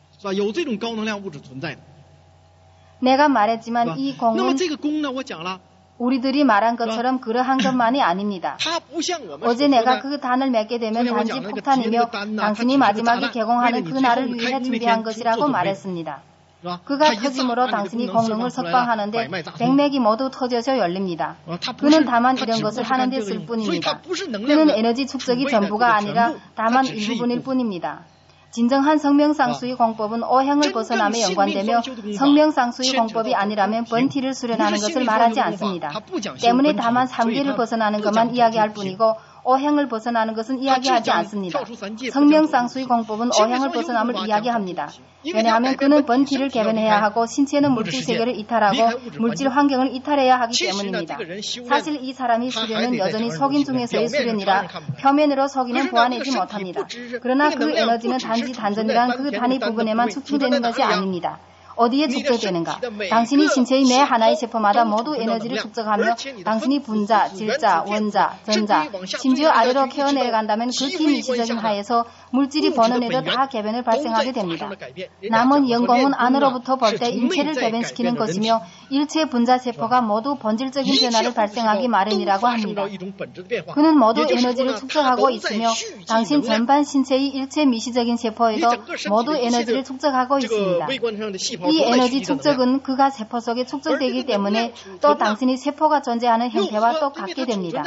내가 말했지만 이 공은 우리들이 말한 것처럼 그러한 것만이 아닙니다. 어제 내가 그 단을 맺게 되면 단지 폭탄이며 당신이 마지막에 개공하는 그 날을 위해 준비한 것이라고 말했습니다. 그가 터짐으로 당신이 공능을 석방하는데 백맥이 모두 터져서 열립니다. 그는 다만 이런 것을 하는 데 쓸 뿐입니다. 그는 에너지 축적이 전부가 아니라 다만 일부분일 뿐입니다. 진정한 성명상수의 공법은 오행을 벗어남에 연관되며 성명상수의 공법이 아니라면 번티를 수련하는 것을 말하지 않습니다. 때문에 다만 삼계를 벗어나는 것만 이야기할 뿐이고 오행을 벗어나는 것은 이야기하지 않습니다. 성명상수의 공법은 오행을 벗어남을 이야기합니다. 왜냐하면 그는 번티를 개변해야 하고 신체는 물질 세계를 이탈하고 물질 환경을 이탈해야 하기 때문입니다. 사실 이 사람이 수련은 여전히 속인 중에서의 수련이라 표면으로 속이는 보아내지 못합니다. 그러나 그 에너지는 단지 단전이란 그 단위 부분에만 축출되는 것이 아닙니다. 어디에 축적되는가? 당신이 신체의 매 하나의 세포마다 모두 에너지를 축적하며 당신이 분자, 질자, 원자, 전자, 심지어 아래로 케어내려간다면 극히 미시적인 하에서 물질이 번원에도 다 개변을 발생하게 됩니다. 남은 영공은 안으로부터 볼 때 인체를 개변시키는 것이며 일체 분자 세포가 모두 본질적인 변화를 발생하기 마련이라고 합니다. 그는 모두 에너지를 축적하고 있으며 당신 전반 신체의 일체 미시적인 세포에도 모두 에너지를 축적하고 있습니다. 이 에너지 축적은 그가 세포 속에 축적되기 때문에 또 당신이 세포가 존재하는 형태와 똑같게 됩니다.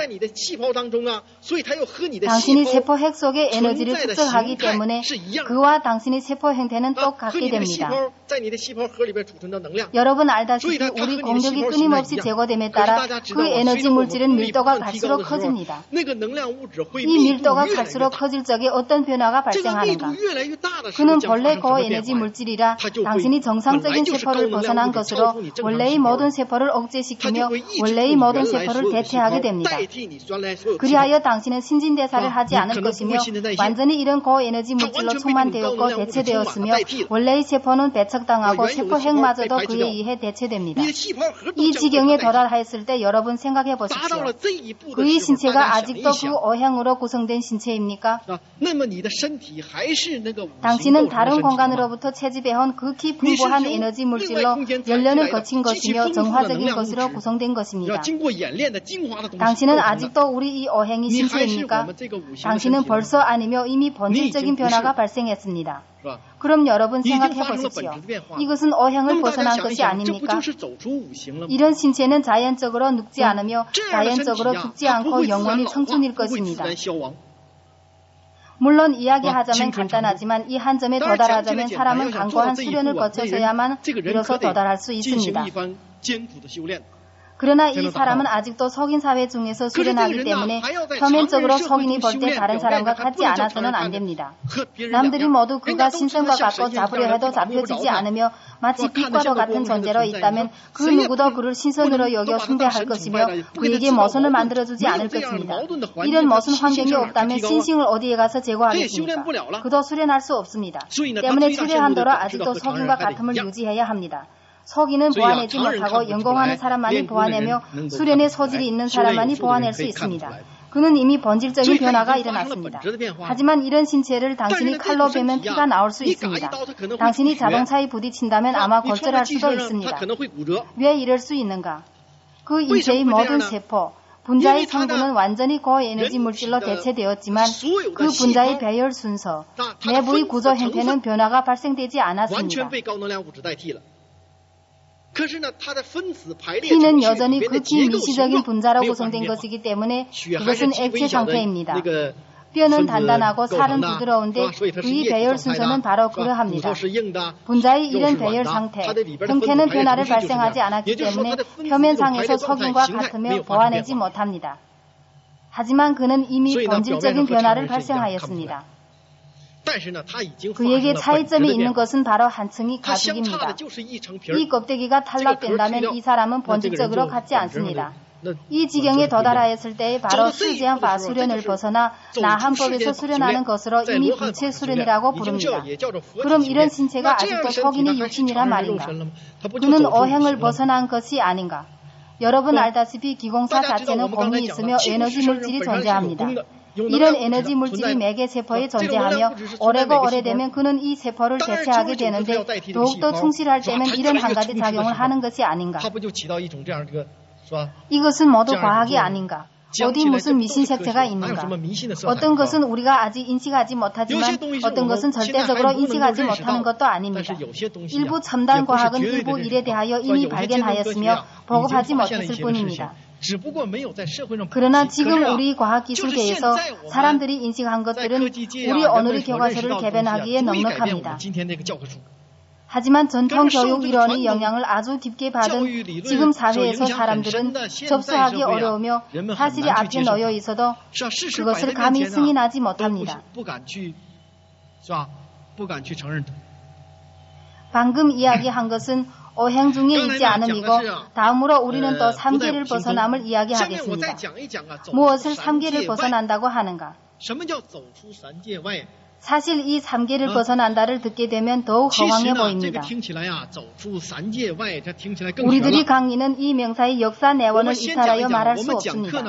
당신이 세포 핵 속에 에너지를 축적하기 때문에 그와 당신의 세포 형태는 똑같게 됩니다. 여러분 알다시피 우리 공력이 끊임없이 제거됨에 따라 그 에너지 물질은 밀도가 갈수록 커집니다. 이 밀도가 갈수록 커질 적에 어떤 변화가 발생하는가? 그는 본래 고에너지 물질이라 당신이 정상적인 세포를 벗어난 것으로 원래의 모든 세포를 억제시키며 원래의 모든 세포를 대체하게 됩니다. 그리하여 당신은 신진대사를 하지 않을 것이며 완전히 이런 고에너지 물질로 충만되었고 대체되었으며 원래의 세포는 배척당하고 세포 핵마저도 그에 의해 대체됩니다. 이 지경에 도달하였을 때 여러분 생각해 보십시오. 그의 신체가 아직도 그 오행으로 구성된 신체입니까? 당신은 다른 공간으로부터 채집해온 극히 풍부한 에너지 물질로 연련을 거친 것이며 정화적인 것으로 구성된 것입니다. 당신은 아직도 우리 이 오행이 신체입니까? 당신은 벌써 아니며 이미 본질적인 변화가 발생했습니다. 그럼 여러분 생각해 보십시오. 이것은 오행을 벗어난 것이 아닙니까? 이런 신체는 자연적으로 늙지 않으며 자연적으로 죽지 않고 영원히 청춘일 것입니다. 물론 이야기하자면 간단하지만 이 한 점에 도달하자면 사람은 강고한 수련을 거쳐서야만 비로소 도달할 수 있습니다. 그러나 이 사람은 아직도 석인 사회 중에서 수련하기 때문에 표면적으로 석인이 볼 때 다른 사람과 같지 않아서는 안 됩니다. 남들이 모두 그가 신선과 같고 잡으려 해도 잡혀지지 않으며 마치 빛과도 같은 존재로 있다면 그 누구도 그를 신선으로 여겨 숭배할 것이며 그에게 모선을 만들어주지 않을 것입니다. 이런 모선 환경이 없다면 신싱을 어디에 가서 제거하겠습니까? 그도 수련할 수 없습니다. 때문에 최대한도로 아직도 석인과 같음을 유지해야 합니다. 석인은 보완하지 못하고 연공하는 사람만이 보완하며 수련의 소질이 있는 사람만이 보완할 수 있습니다. 그는 이미 본질적인 변화가 일어났습니다. 하지만 이런 신체를 당신이 칼로 베면 피가 나올 수 있습니다. 당신이 자동차에 부딪힌다면 아마 골절할 수도 있습니다. 왜 이럴 수 있는가? 그 인체의 모든 세포, 분자의 성분은 완전히 고에너지 물질로 대체되었지만 그 분자의 배열 순서, 내부의 구조 형태는 변화가 발생되지 않았습니다. 피는 여전히 극히 미시적인 분자로 구성된 것이기 때문에 그것은 액체 상태입니다. 뼈는 단단하고 살은 부드러운데 그의 배열 순서는 바로 그러합니다. 분자의 이런 배열 상태, 형태는 변화를 발생하지 않았기 때문에 표면상에서 석인과 같으며 보완하지 못합니다. 하지만 그는 이미 본질적인 변화를 발생하였습니다. 그에게 차이점이 있는 것은 바로 한 층이 가죽입니다. 이 껍데기가 탈락된다면 이 사람은 본질적으로 같지 않습니다. 이 지경에 도달하였을 때에 바로 수제한파 수련을 벗어나 나한법에서 수련하는 것으로 이미 부채 수련이라고 부릅니다. 그럼 이런 신체가 아직도 석인의 육신이란 말인가? 그는 오행을 벗어난 것이 아닌가? 여러분 알다시피 기공사 자체는 공이 있으며 에너지 물질이 존재합니다. 이런 에너지 물질이 매개 세포에 존재하며 오래고 오래되면 그는 이 세포를 대체하게 되는데 더욱더 충실할 때면 이런 한 가지 작용을 하는 것이 아닌가? 이것은 모두 과학이 아닌가? 어디 무슨 미신색채가 있는가? 어떤 것은 우리가 아직 인식하지 못하지만 어떤 것은 절대적으로 인식하지 못하는 것도 아닙니다. 일부 첨단 과학은 일부 일에 대하여 이미 발견하였으며 보급하지 못했을 뿐입니다. 그러나 지금 우리 과학기술계에서 사람들이 인식한 것들은 우리 오늘의 교과서를 개변하기에 넉넉합니다. 하지만 전통 교육 이론의 영향을 아주 깊게 받은 지금 사회에서 사람들은 접수하기 어려우며 사실이 앞에 놓여 있어도 그것을 감히 승인하지 못합니다. 방금 이야기한 것은 오행 중에 있지 않음이고 다음으로 우리는 또 삼계를 벗어남을 이야기하겠습니다. 무엇을 삼계를 벗어난다고 하는가? 사실 이 삼계를 벗어난다를 듣게 되면 더욱 허황해 보입니다. 우리들이 강의는 이 명사의 역사 내원을 이탈하여 말할 수 없습니다.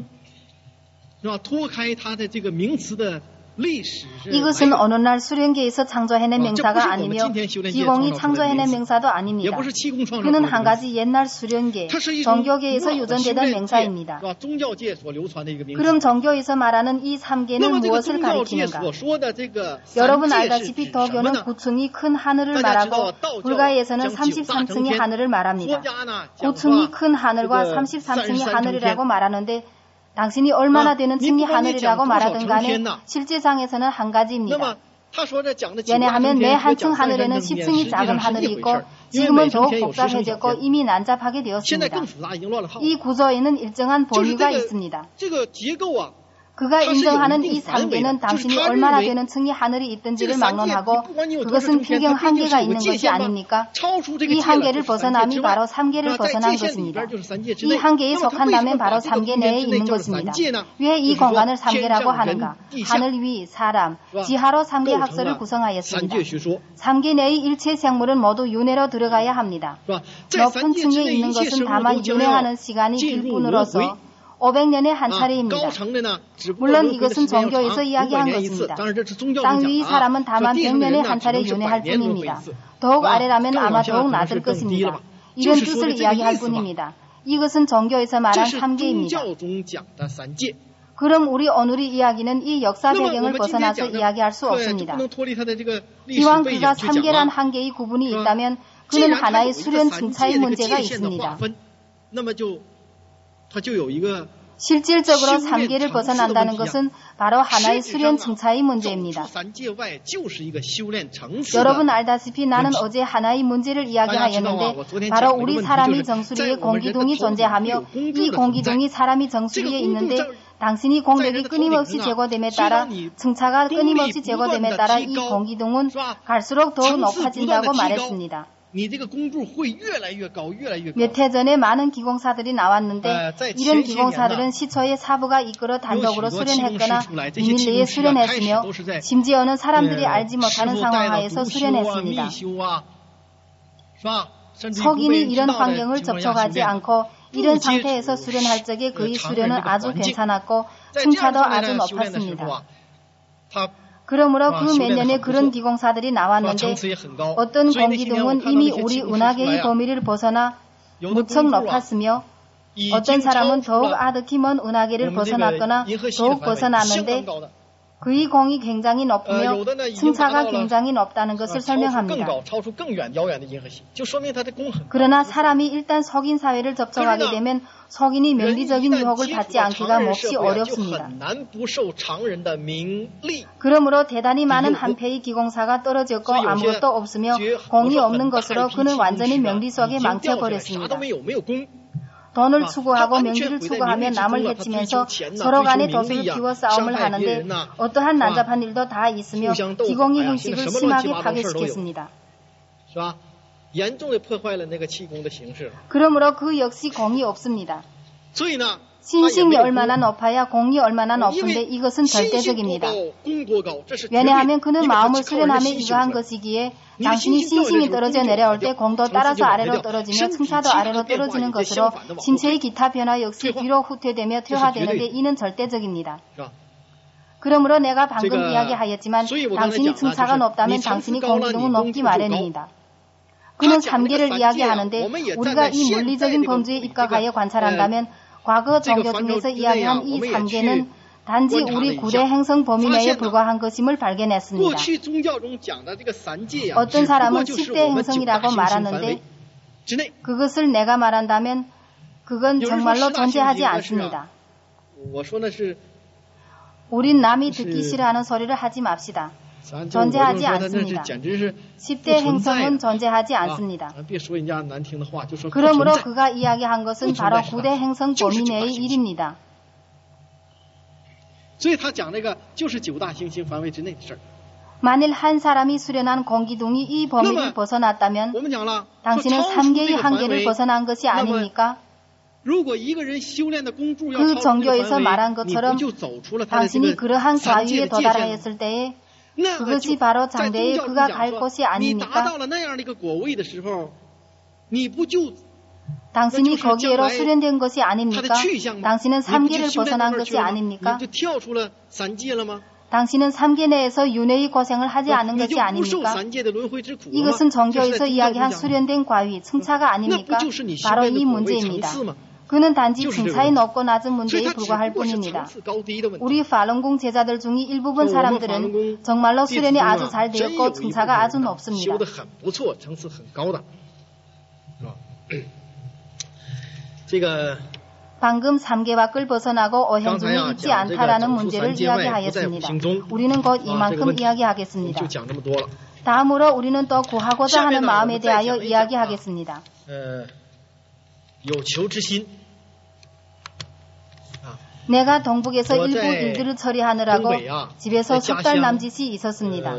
이것은 어느 날 수련계에서 창조해낸 명사가 아니며 기공이 창조해낸 명사도 아닙니다. 그는 한 가지 옛날 수련계, 종교계에서 유전되던 명사입니다. 그럼 종교에서 말하는 이 삼계는 무엇을 가리키는가? 여러분 알다시피 도교는 구층이 큰 하늘을 말하고 불가에서는 삼십삼 층의 하늘을 말합니다. 구층이 큰 하늘과 삼십삼 층의 하늘이라고 말하는데 당신이 얼마나 되는 층이 하늘이라고 말하든 간에 실제상에서는 한 가지입니다. 왜냐하면 매 한 층 하늘에는 십 층이 작은 하늘이 있고 지금은 더욱 복잡해졌고 이미 난잡하게 되었습니다. 이 구조에는 일정한 범위가 있습니다. 그가 인정하는 이 삼계는 당신이 얼마나 되는 층이 하늘이 있든지를 막론하고 그것은 필경 한계가 있는 것이 아닙니까? 이 한계를 벗어남이 바로 삼계를 벗어난 것입니다. 이 한계에 속한다면 바로 삼계 내에 있는 것입니다. 왜 이 공간을 삼계라고 하는가? 하늘 위, 사람, 지하로 삼계 학설을 구성하였습니다. 삼계 내의 일체 생물은 모두 윤회로 들어가야 합니다. 높은 층에 있는 것은 다만 윤회하는 시간이 길 뿐으로서 오백 년에 한 차례입니다. 물론 이것은 종교에서 이야기한 것입니다. 땅 위의 사람은 다만 백 년에 한 차례 윤회할 뿐입니다. 더욱 아래라면 아마 더욱 낮을 것입니다. 이런 뜻을 이야기할 뿐입니다. 이것은 종교에서 말한 삼계입니다. 그럼 우리 오늘의 이야기는 이 역사 배경을 벗어나서 이야기할 수 없습니다. 이왕 그가 삼계란 한계의 구분이 있다면 그는 하나의 수련 층차의 문제가 있습니다. 실질적으로 삼계를 벗어난다는 것은 바로 하나의 수련 증차의 문제입니다. 여러분 알다시피 나는 어제 하나의 문제를 이야기하였는데 바로 우리 사람이 정수리에 공기둥이 존재하며 이 공기둥이 사람이 정수리에 있는데 당신이 공력이 끊임없이 제거됨에 따라 증차가 끊임없이 제거됨에 따라 이 공기둥은 갈수록 더욱 높아진다고 말했습니다. 몇 해 전에 많은 기공사들이 나왔는데 이런 기공사들은 시초에 사부가 이끌어 단독으로 수련했거나 비밀 내에 수련했으며 심지어는 사람들이 알지 못하는 상황하에서 수련했습니다. 석인이 이런 환경을 접촉하지 않고 이런 상태에서 수련할 적에 그의 수련은 아주 괜찮았고 승차도 아주 높았습니다. 그러므로 그 몇 년에 그런 기공사들이 나왔는데 어떤 공기둥은 이미 우리 은하계의 범위를 벗어나 무척 높았으며 어떤 사람은 더욱 아득히 먼 은하계를 벗어났거나 더욱 벗어났는데 그의 공이 굉장히 높으며 승차가 굉장히 높다는 것을 설명합니다. 그러나 사람이 일단 석인 사회를 접촉하게 되면 석인이 명리적인 유혹을 받지 않기가 몹시 어렵습니다. 그러므로 대단히 많은 한패의 기공사가 떨어졌고 아무것도 없으며 공이 없는 것으로 그는 완전히 명리 속에 망쳐버렸습니다. 돈을 추구하고 명기를 추구하며 남을 해치면서 서로 간에 덫을 피워 싸움을 하는데 어떠한 난잡한 일도 다 있으며 기공의 형식을 심하게 파괴시켰습니다. 그러므로 그 역시 공이 없습니다. 신심이 얼마나 높아야 공이 얼마나 높은데 이것은 절대적입니다. 왜냐하면 그는 마음을 수련하며 이거한 것이기에 당신이 신심이 떨어져 내려올 때 공도 따라서 아래로 떨어지며 승차도 아래로 떨어지는 것으로 신체의 기타 변화 역시 뒤로 후퇴되며 퇴화되는데 이는 절대적입니다. 그러므로 내가 방금 이야기하였지만 당신이 승차가 높다면 당신이 공기둥은 높기 마련입니다. 그는 삼계를 이야기하는데 우리가 이 물리적인 범주에 입각하여 관찰한다면 과거 종교 중에서 이야기한 이 삼계는 단지 우리 구대 행성 범위 내에 불과한 것임을 발견했습니다. 어떤 사람은 십 대 행성이라고 말하는데 그것을 내가 말한다면 그건 정말로 존재하지 않습니다. 우린 남이 듣기 싫어하는 소리를 하지 맙시다. 존재하지 않습니다. 십 대 행성은 존재하지 않습니다. 그러므로 그가 이야기한 것은 바로 구 대 행성 범위 내의 일입니다. 만일 한 사람이 수련한 공기둥이 이 범위를 벗어났다면 당신은 삼 개의 한계를 벗어난 것이 아닙니까? 그 종교에서 말한 것처럼 당신이 그러한 과위에 도달하였을 때에 그것이 바로 장대에 그가 갈 곳이 아닙니까? 당신이 거기에로 수련된 것이 아닙니까? 당신은 삼 계를 벗어난 것이 아닙니까? 당신은 삼 계 내에서 윤회의 고생을 하지 않은 것이 아닙니까? 이것은 종교에서 이야기한 수련된 과위, 승차가 아닙니까? 바로 이 문제입니다. 그는 단지 증차의 높고 낮은 문제에 불과할 뿐입니다. 우리 팔룬궁 제자들 중의 일부분 사람들은 정말로 수련이 아주 잘 되었고 증차가 아주 높습니다. 방금 삼 계 밖을 벗어나고 어형중에 있지 않다라는 문제를 이야기하였습니다. 우리는 곧 이만큼 이야기하겠습니다. 다음으로 우리는 또 구하고자 하는 마음에 대하여 이야기하겠습니다. 내가 동북에서 일부 일들을 처리하느라고 집에서 석 달 남짓이 있었습니다.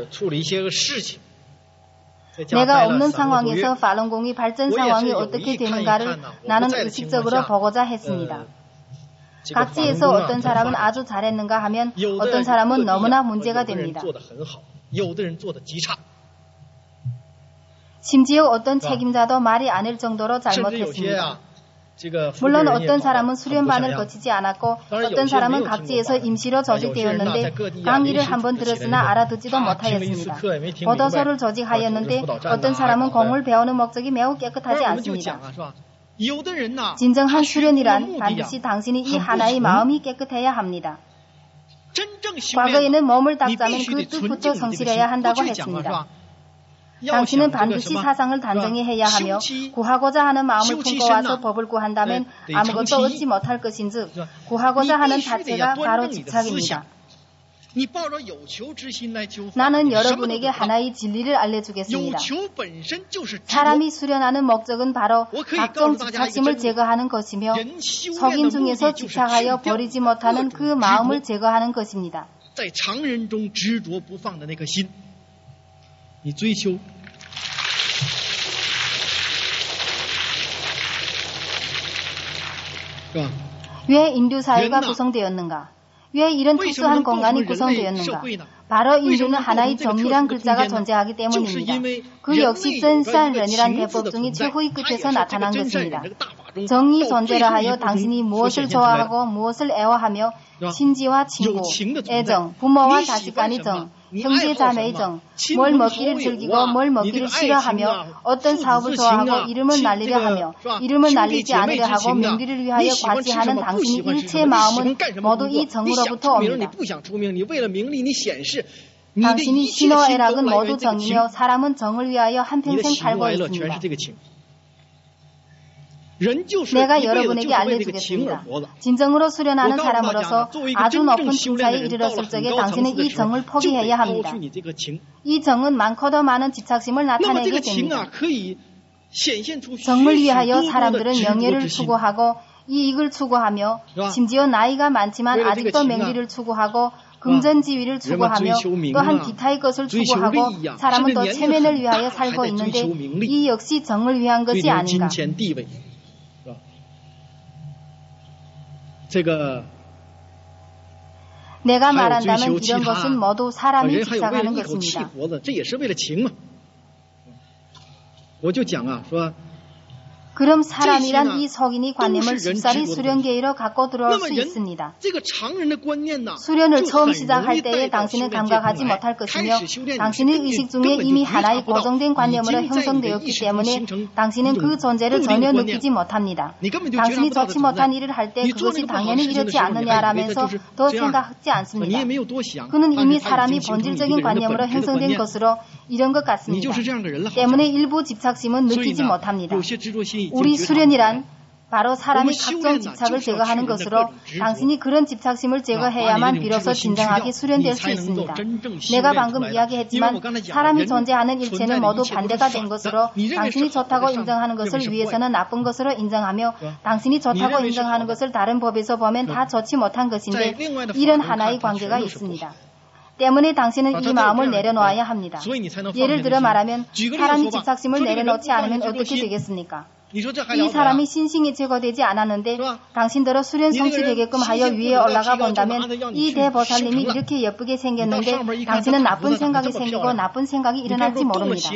내가 없는 상황에서 팔룬궁의 발전 상황이 어떻게 되는가를 나는 의식적으로 보고자 했습니다. 각지에서 어떤 사람은 아주 잘했는가 하면 어떤 사람은 너무나 문제가 됩니다. 심지어 어떤 책임자도 말이 아닐 정도로 잘못했습니다. 물론 어떤 사람은 수련반을 거치지 않았고 어떤 사람은 각지에서 임시로 조직되었는데 강의를 한번 들었으나 알아듣지도 못하였습니다. 보도서를 조직하였는데 어떤 사람은 공을 배우는 목적이 매우 깨끗하지 않습니다. 진정한 수련이란 반드시 당신이 이 하나의 마음이 깨끗해야 합니다. 과거에는 몸을 닦자면 그 뜻부터 성실해야 한다고 했습니다. 당신은 반드시 사상을 단정히 해야 하며 구하고자 하는 마음을 품고 와서 법을 구한다면 아무것도 얻지 못할 것인즉 구하고자 하는 자체가 바로 집착입니다. 나는 여러분에게 하나의 진리를 알려주겠습니다. 사람이 수련하는 목적은 바로 각종 집착심을 제거하는 것이며 속인 중에서 집착하여 버리지 못하는 그 마음을 제거하는 것입니다. 왜 인류 사회가 구성되었는가? 왜 이런 특수한 공간이 구성되었는가? 바로 인류는 하나의 정의란 글자가 존재하기 때문입니다. 그 역시 전산론이란 대법 중의 최후의 끝에서 나타난 것입니다. 정의 존재라 하여 당신이 무엇을 좋아하고 무엇을 애워하며 친지와 친구, 애정, 부모와 자식 간의 정, 형제 자매의 정, 뭘 먹기를 즐기고 뭘 먹기를 싫어하며 어떤 사업을 좋아하고 이름을 날리려 하며 이름을 날리지 않으려 하고 명리를 위하여 과시하는 당신의 일체의 마음은 모두 이 정으로부터 옵니다. 당신이 신호와 애락은 모두 정이며 사람은 정을 위하여 한평생 살고 있습니다. 내가 여러분에게 알려주겠습니다. 진정으로 수련하는 사람으로서 아주 높은 칭찬에 이르렀을 적에 당신은 이 정을 포기해야 합니다. 이 정은 많고도 많은 집착심을 나타내게 됩니다. 정을 위하여 사람들은 명예를 추구하고 이익을 추구하며 심지어 나이가 많지만 아직도 명리를 추구하고 금전지위를 추구하며 또한 기타의 것을 추구하고 사람은 또 체면을 위하여 살고 있는데 이 역시 정을 위한 것이 아닌가. 내가 말한다면 이런 것은 모두 사람이 집착하는 것입니다. 그럼 사람이란 이 속인의 관념을 쉽사리 수련계의로 갖고 들어올 수 있습니다. 수련을 처음 시작할 때에 당신은 감각하지 못할 것이며 당신의 의식 중에 이미 하나의 고정된 관념으로 형성되었기 때문에 당신은 그 존재를 전혀 느끼지 못합니다. 당신이 좋지 못한 일을 할 때 그것이 당연히 이렇지 않느냐라면서 더 생각하지 않습니다. 그는 이미 사람이 본질적인 관념으로 형성된 것으로 이런 것 같습니다. 때문에 일부 집착심은 느끼지 못합니다. 우리 수련이란 바로 사람이 각종 집착을 제거하는 것으로 당신이 그런 집착심을 제거해야만 비로소 진정하게 수련될 수 있습니다. 내가 방금 이야기했지만 사람이 존재하는 일체는 모두 반대가 된 것으로 당신이 좋다고 인정하는 것을 위해서는 나쁜 것으로 인정하며 당신이 좋다고 인정하는 것을 다른 법에서 보면 다 좋지 못한 것인데 이런 하나의 관계가 있습니다. 때문에 당신은 이 마음을 내려놓아야 합니다. 예를 들어 말하면 사람이 집착심을 내려놓지 않으면 어떻게 되겠습니까? 이 사람이 신싱이 제거되지 않았는데 당신들로 수련 성취되게끔 하여 위에 올라가 본다면 이 대보살님이 이렇게 예쁘게 생겼는데 당신은 나쁜 생각이 생기고 나쁜 생각이 일어날지 모릅니다.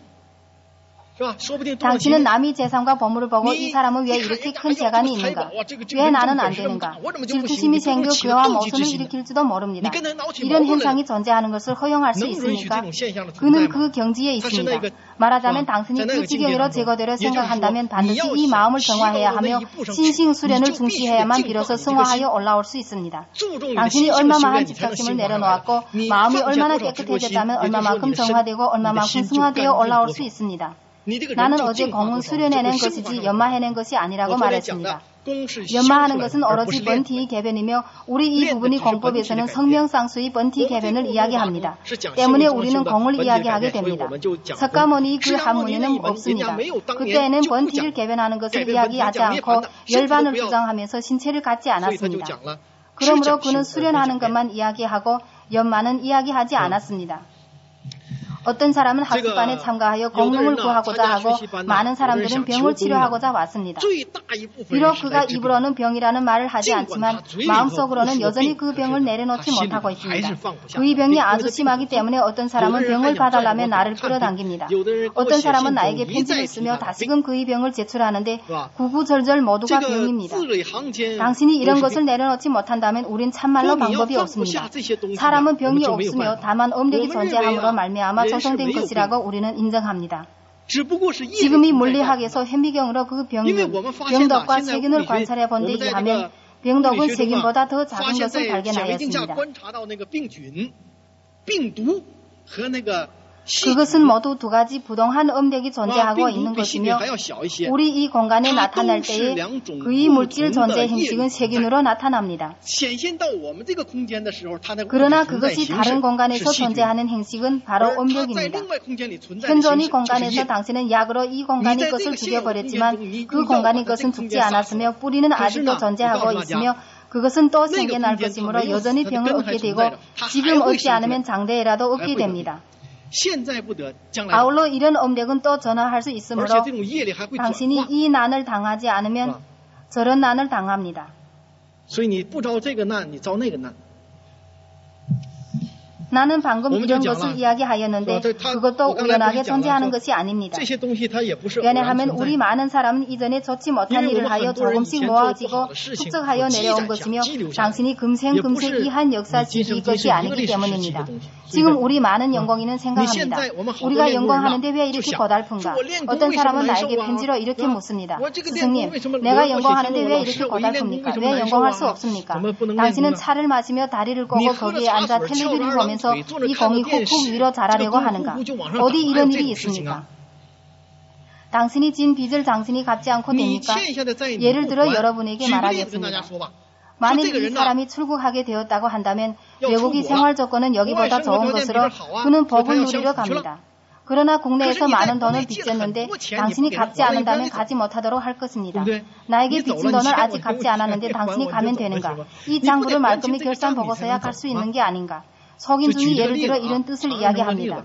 당신은 남의 재산과 보물을 보고 이 사람은 왜 이렇게 큰 재간이 있는가? 왜 나는 안 되는가? 질투심이 생겨 그와 모순을 일으킬지도 모릅니다. 이런 현상이 존재하는 것을 허용할 수 있습니까? 그는 그 경지에 있습니다. 말하자면 당신이 그 지경으로 제거되려 생각한다면 반드시 이 마음을 정화해야 하며 신싱수련을 중시해야만 비로소 성화하여 올라올 수 있습니다. 당신이 얼마만한 집착심을 내려놓았고 마음이 얼마나 깨끗해졌다면 얼마만큼 정화되고 얼마만큼 성화되어 올라올 수 있습니다. 나는 어제 공은 수련해낸 것이지 연마해낸 것이 아니라고 말했습니다. 연마하는 것은 오로지 번티의 개변이며 우리 이 부분이 공법에서는 성명상수의 번티 개변을 이야기합니다. 때문에 우리는 공을 이야기하게 됩니다. 석가모니의 그 한문에는 없습니다. 그때에는 번티를 개변하는 것을 이야기하지 않고 열반을 주장하면서 신체를 갖지 않았습니다. 그러므로 그는 수련하는 것만 이야기하고 연마는 이야기하지 않았습니다. 어떤 사람은 학습반에 참가하여 공명을 구하고자 하고 많은 사람들은 병을 치료하고자 왔습니다. 비록 그가 입으로는 병이라는 말을 하지 않지만 마음속으로는 여전히 그 병을 내려놓지 못하고 있습니다. 그의 병이 아주 심하기 때문에 어떤 사람은 병을 봐달라며 나를 끌어당깁니다. 어떤 사람은 나에게 편지를 쓰며 다시금 그의 병을 제출하는데 구구절절 모두가 병입니다. 당신이 이런 것을 내려놓지 못한다면 우린 참말로 방법이 없습니다. 사람은 병이 없으며 다만 업력이 존재함으로 말미암아 조성된 것이라고 우리는 인정합니다. 지금 이 물리학에서 현미경으로 그 병균, 병독과 세균을 관찰해 본 데 의하면 병독은 세균보다 더 작은 것을 발견하였습니다. 그것은 모두 두 가지 부동한 음력이 존재하고 있는 것이며 우리 이 공간에 나타날 때에 그의 물질 존재 형식은 세균으로 나타납니다. 그러나 그것이 다른 공간에서 존재하는 형식은 바로 음력입니다. 현존의 공간에서 당신은 약으로 이 공간의 것을 죽여버렸지만 그 공간의 것은 죽지 않았으며 뿌리는 아직도 존재하고 있으며 그것은 또 생겨날 것이므로 여전히 병을 얻게 되고 지금 얻지 않으면 장래에라도 얻게 됩니다. 아울러 이런 음력은 또 전화할 수 있으므로 당신이 이 난을 당하지 않으면 저런 난을 당합니다. 나는 방금 이런 것을 이야기하였는데 그것도 우연하게 존재하는 것이 아닙니다. 왜냐하면 우리 많은 사람은 이전에 좋지 못한 일을 하여 조금씩 모아지고 축적하여 내려온 것이며 당신이 금생금세 이한 역사식이 것이 아니기 때문입니다. 지금 우리 많은 연공인은 생각합니다. 우리가 연공하는데 왜 이렇게 고달픈가? 어떤 사람은 나에게 편지로 이렇게 묻습니다. 스승님, 내가 연공하는데 왜 이렇게 고달픕니까? 왜 연공할 수 없습니까? 당신은 차를 마시며 다리를 꼬고 거기에 앉아 텔레비를 보면서 이 공이 훅훅 위로 자라려고 하는가? 어디 이런 일이 있습니까? 당신이 진 빚을 당신이 갚지 않고 됩니까? 예를 들어 여러분에게 말하겠습니다. 만일 이 사람이 출국하게 되었다고 한다면 외국의 생활 조건은 여기보다 좋은 것으로 그는 복을 누리러 갑니다. 그러나 국내에서 많은 돈을 빚졌는데 당신이 갚지 않는다면 가지 못하도록 할 것입니다. 나에게 빚진 돈을 아직 갚지 않았는데 당신이 가면 되는가? 이 장부를 말끔히 결산 보고서야 갈 수 있는 게 아닌가? 속인 중이 예를 들어 이런 뜻을 이야기합니다.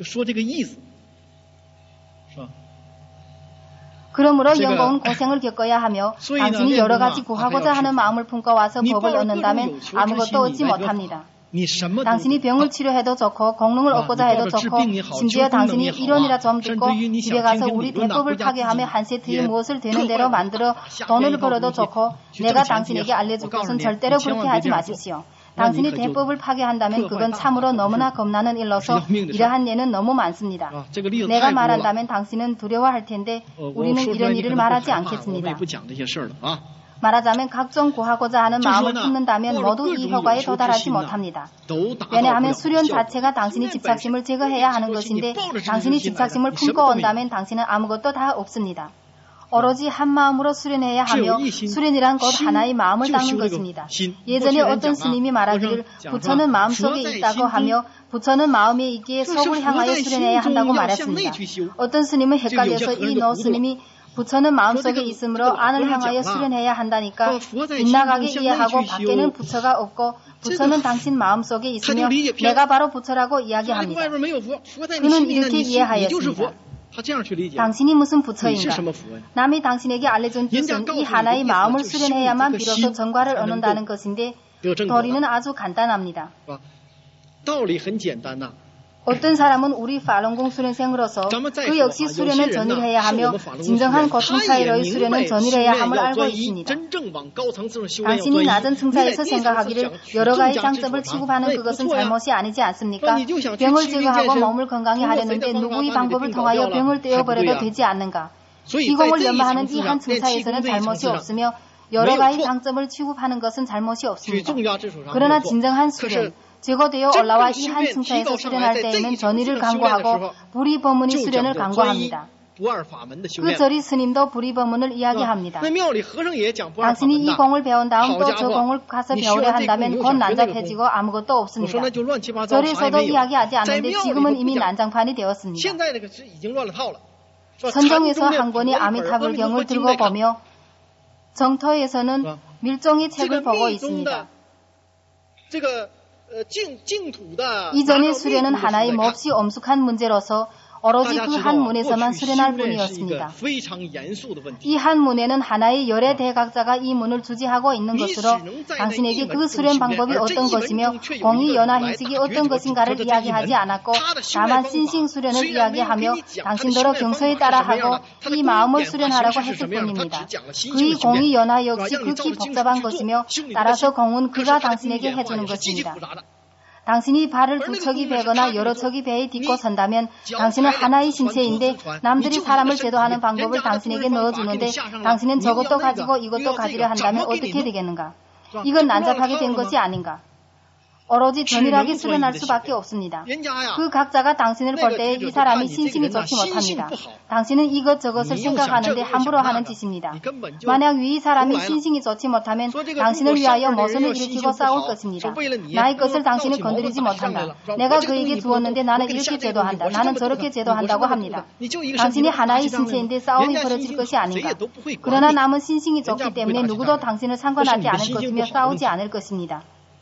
그러므로 연공은 고생을 겪어야 하며 당신이 여러 가지 구하고자 하는 마음을 품고 와서 법을 얻는다면 아무것도 얻지 못합니다. 당신이 병을 치료해도 좋고 공능을 얻고자 해도 좋고 심지어 당신이 이론이라 좀 듣고 집에 가서 우리 대법을 파괴하며 한 세트에 무엇을 되는 대로 만들어 돈을 벌어도 좋고 내가 당신에게 알려줄 것은 절대로 그렇게 하지 마십시오. 당신이 대법을 파괴한다면 그건 참으로 너무나 겁나는 일로서 이러한 예는 너무 많습니다. 내가 말한다면 당신은 두려워할 텐데 우리는 이런 일을 말하지 않겠습니다. 말하자면 각종 구하고자 하는 마음을 품는다면 모두 이 효과에 도달하지 못합니다. 왜냐하면 수련 자체가 당신이 집착심을 제거해야 하는 것인데 당신이 집착심을 품고 온다면 당신은 아무것도 다 없습니다. 오로지 한 마음으로 수련해야 하며 수련이란 곧 하나의 마음을 닦는 것입니다. 예전에 어떤 스님이 말하기를 부처는 마음속에 있다고 하며 부처는 마음에 있기에 속을 향하여 수련해야 한다고 말했습니다. 어떤 스님은 헷갈려서 이 노 스님이 부처는 마음속에 있으므로 안을 향하여 수련해야 한다니까 빗나가게 이해하고 밖에는 부처가 없고 부처는 당신 마음속에 있으며 내가 바로 부처라고 이야기합니다. 그는 이렇게 이해하였습니다. 당신이 무슨 부처인가? 남이 당신에게 알려준 뜻은 이 하나의 마음을 수련해야만 비로소 정과를 얻는다는 것인데 도리는 아주 간단합니다. 어떤 사람은 우리 팔룬궁 수련생으로서 그 역시 수련은 전일해야 하며 진정한 고통 차이로의 수련은 전일해야 함을 알고 있습니다. 당신이 낮은 층차에서 생각하기를 여러 가지 장점을 취급하는 그것은 잘못이 아니지 않습니까? 병을 제거하고 몸을 건강히 하려는데 누구의 방법을 통하여 병을 떼어버려도 되지 않는가? 이공을 연마하는 이 한 층차에서는 잘못이 없으며 여러 가지 장점을 취급하는 것은 잘못이 없습니다. 그러나 진정한 수련, 제거되어 올라와 이 한 층차에서 수련할 때에는 전의를 강구하고 불의법문의 수련을 강구합니다. 그 절의 스님도 불의법문을 이야기합니다. 당신이 이 공을 배운 다음 또 저 공을 가서 배우려 한다면 곧 난잡해지고 아무것도 없습니다. 절에서도 이야기하지 않는데 지금은 이미 난장판이 되었습니다. 선정에서 한 권이 아미타불경을 들고 보며 정토에서는 밀종의 책을 보고 있습니다. 이전의 수련은 하나의 몹시 엄숙한 문제로서 오로지 그 한 문에서만 수련할 뿐이었습니다. 이 한 문에는 하나의 열의 대각자가 이 문을 주지하고 있는 것으로 당신에게 그 수련 방법이 어떤 것이며 공의 연화 형식이 어떤 것인가를 이야기하지 않았고 다만 신싱 수련을 이야기하며 당신더러 경서에 따라하고 이 마음을 수련하라고 했을 뿐입니다. 그의 공의 연화 역시 극히 복잡한 것이며 따라서 공은 그가 당신에게 해주는 것입니다. 당신이 발을 두 척이 베거나 여러 척이 배에 딛고 선다면 당신은 하나의 신체인데 남들이 사람을 제도하는 방법을 당신에게 넣어주는데 당신은 저것도 가지고 이것도 가지려 한다면 어떻게 되겠는가? 이건 난잡하게 된 것이 아닌가? 오로지 전일하게 수련할 수밖에 없습니다. 그 각자가 당신을 볼 때에 이 사람이 신심이 좋지 못합니다. 당신은 이것저것을 생각하는데 함부로 하는 짓입니다. 만약 위 사람이 신심이 좋지 못하면 당신을 위하여 모순을 일으키고 싸울 것입니다. 나의 것을 당신은 건드리지 못한다. 내가 그에게 주었는데 나는 이렇게 제도한다. 나는 저렇게 제도한다고 합니다. 당신이 하나의 신체인데 싸움이 벌어질 것이 아닌가. 그러나 남은 신심이 좋기 때문에 누구도 당신을 상관하지 않을 것이며 싸우지 않을 것입니다.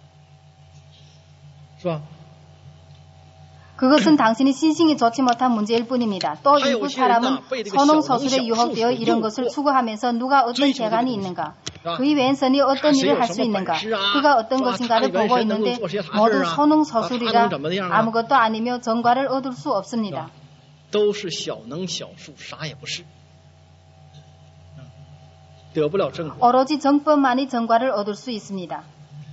그것은 당신이 신심이 좋지 못한 문제일 뿐입니다. 또 일부 사람은 선홍서술에 유혹되어 이런 것을 추구하면서 누가 어떤 재간이 있는가, 그의 왼손이 어떤 일을 할 수 있는가, 그가 어떤 것인가를 보고 있는데 모두 선홍서술이라 아무것도 아니며 정과를 얻을 수 없습니다. 오로지 정법만이 정과를 얻을 수 있습니다.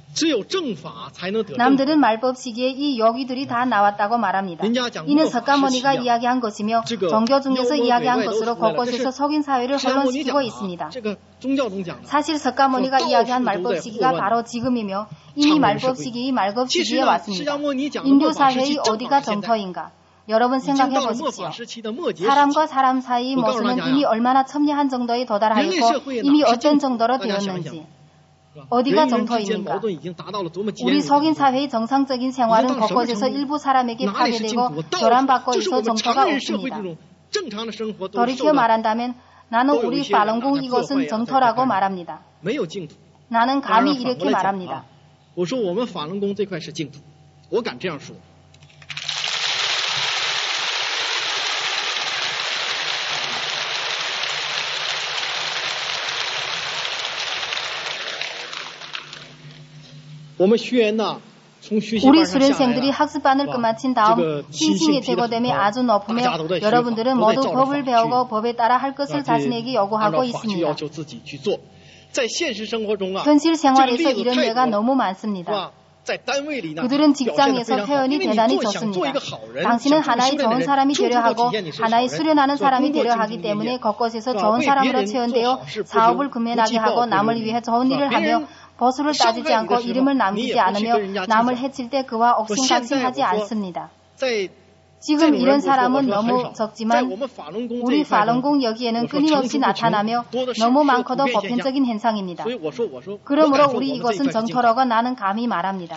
남들은 말법 시기에 이 요기들이 다 나왔다고 말합니다. 이는 석가모니가 이야기한 것이며 종교 중에서 이야기한 것으로 곳곳에서 속인 사회를 혼란시키고 있습니다. 사실 석가모니가 이야기한 말법 시기가 바로 지금이며 이미 말법 시기의 말급 시기에 왔습니다. 인류 사회의 어디가 정토인가? 여러분 생각해 보십시오. 사람과 사람 사이의 모순은 이미 얼마나 첨예한 정도에 도달하였고 이미 어떤 정도로 되었는지. 어디가 정토입니까? 우리 속인 사회의 정상적인 생활은 곳곳에서 일부 사람에게 파괴되고 교란받고 있어 정토가 없습니다. 돌이켜 말한다면 나는 우리 팔롱궁 이곳은 정토라고 말합니다. 나는 감히 이렇게 말합니다. 我们学员呢 우리 수련생들이 학습반을 끝마친 다음 신심이 제고됨이 아주 높으며 여러분들은 모두 법을 배우고 법에 따라 할 것을 자신에게 요구하고 있습니다. 현실 생활에서 이런 예가 너무 많습니다. 그들은 직장에서 태연이 대단히 좋습니다. 당신은 하나의 좋은 사람이 되려 하고 하나의 수련하는 사람이 되려 하기 때문에 곳곳에서 좋은 사람으로 채용되어 사업을 금연하게 하고 남을 위해 좋은 일을 하며 보수를 따지지 않고 이름을 남기지 않으며 남을 해칠 때 그와 옥신각신하지 않습니다. 지금 이런 사람은 너무 적지만 우리 팔롱궁 여기에는 끊임없이 나타나며 너무 많고도 보편적인 현상입니다. 그러므로 우리 이곳은 정토라고 나는 감히 말합니다.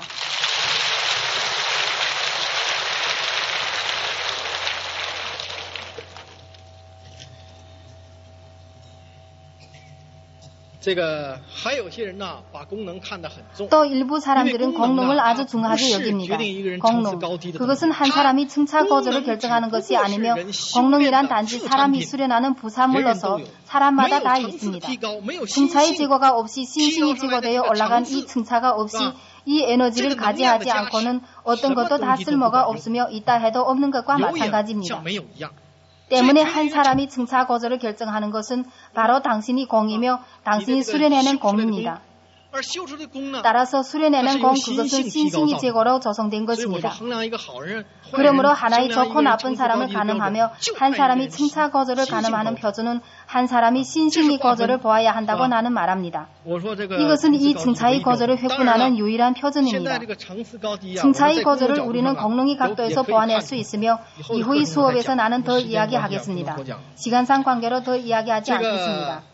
또 일부 사람들은 공능을 아주 중하게 여깁니다. 공능, 그것은 한 사람이 층차 고조를 결정하는 것이 아니며 공능이란 단지 사람이 수련하는 부사물로서 사람마다 다 있습니다. 층차의 제고가 없이 신심이 제고되어 올라간 이 층차가 없이 이 에너지를 가지하지 않고는 어떤 것도 다 쓸모가 없으며 있다 해도 없는 것과 마찬가지입니다. 때문에 한 사람이 층차 고조를 결정하는 것은 바로 당신이 공이며 당신이 수련해낸 공입니다. 따라서 수련해낸 공 그것은 신심이 제고로 조성된 것입니다. 그러므로 하나의 좋고 나쁜 사람을 가늠하며 한 사람이 층차 고조를 가늠하는 표준은 한 사람이 신심이 고조를 보아야 한다고 나는 말합니다. 이것은 이 층차의 고조를 획분하는 유일한 표준입니다. 층차의 고조를 우리는 공능의 각도에서 보아낼 수 있으며 이후의 수업에서 나는 더 이야기하겠습니다. 시간상 관계로 더 이야기하지 않겠습니다.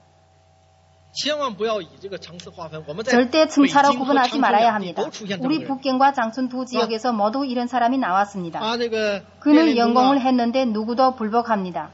절대 층차로 구분하지 말아야 합니다. 우리 북경과 장춘 두 지역에서 모두 이런 사람이 나왔습니다. 그는 연공을 했는데 누구도 불복합니다.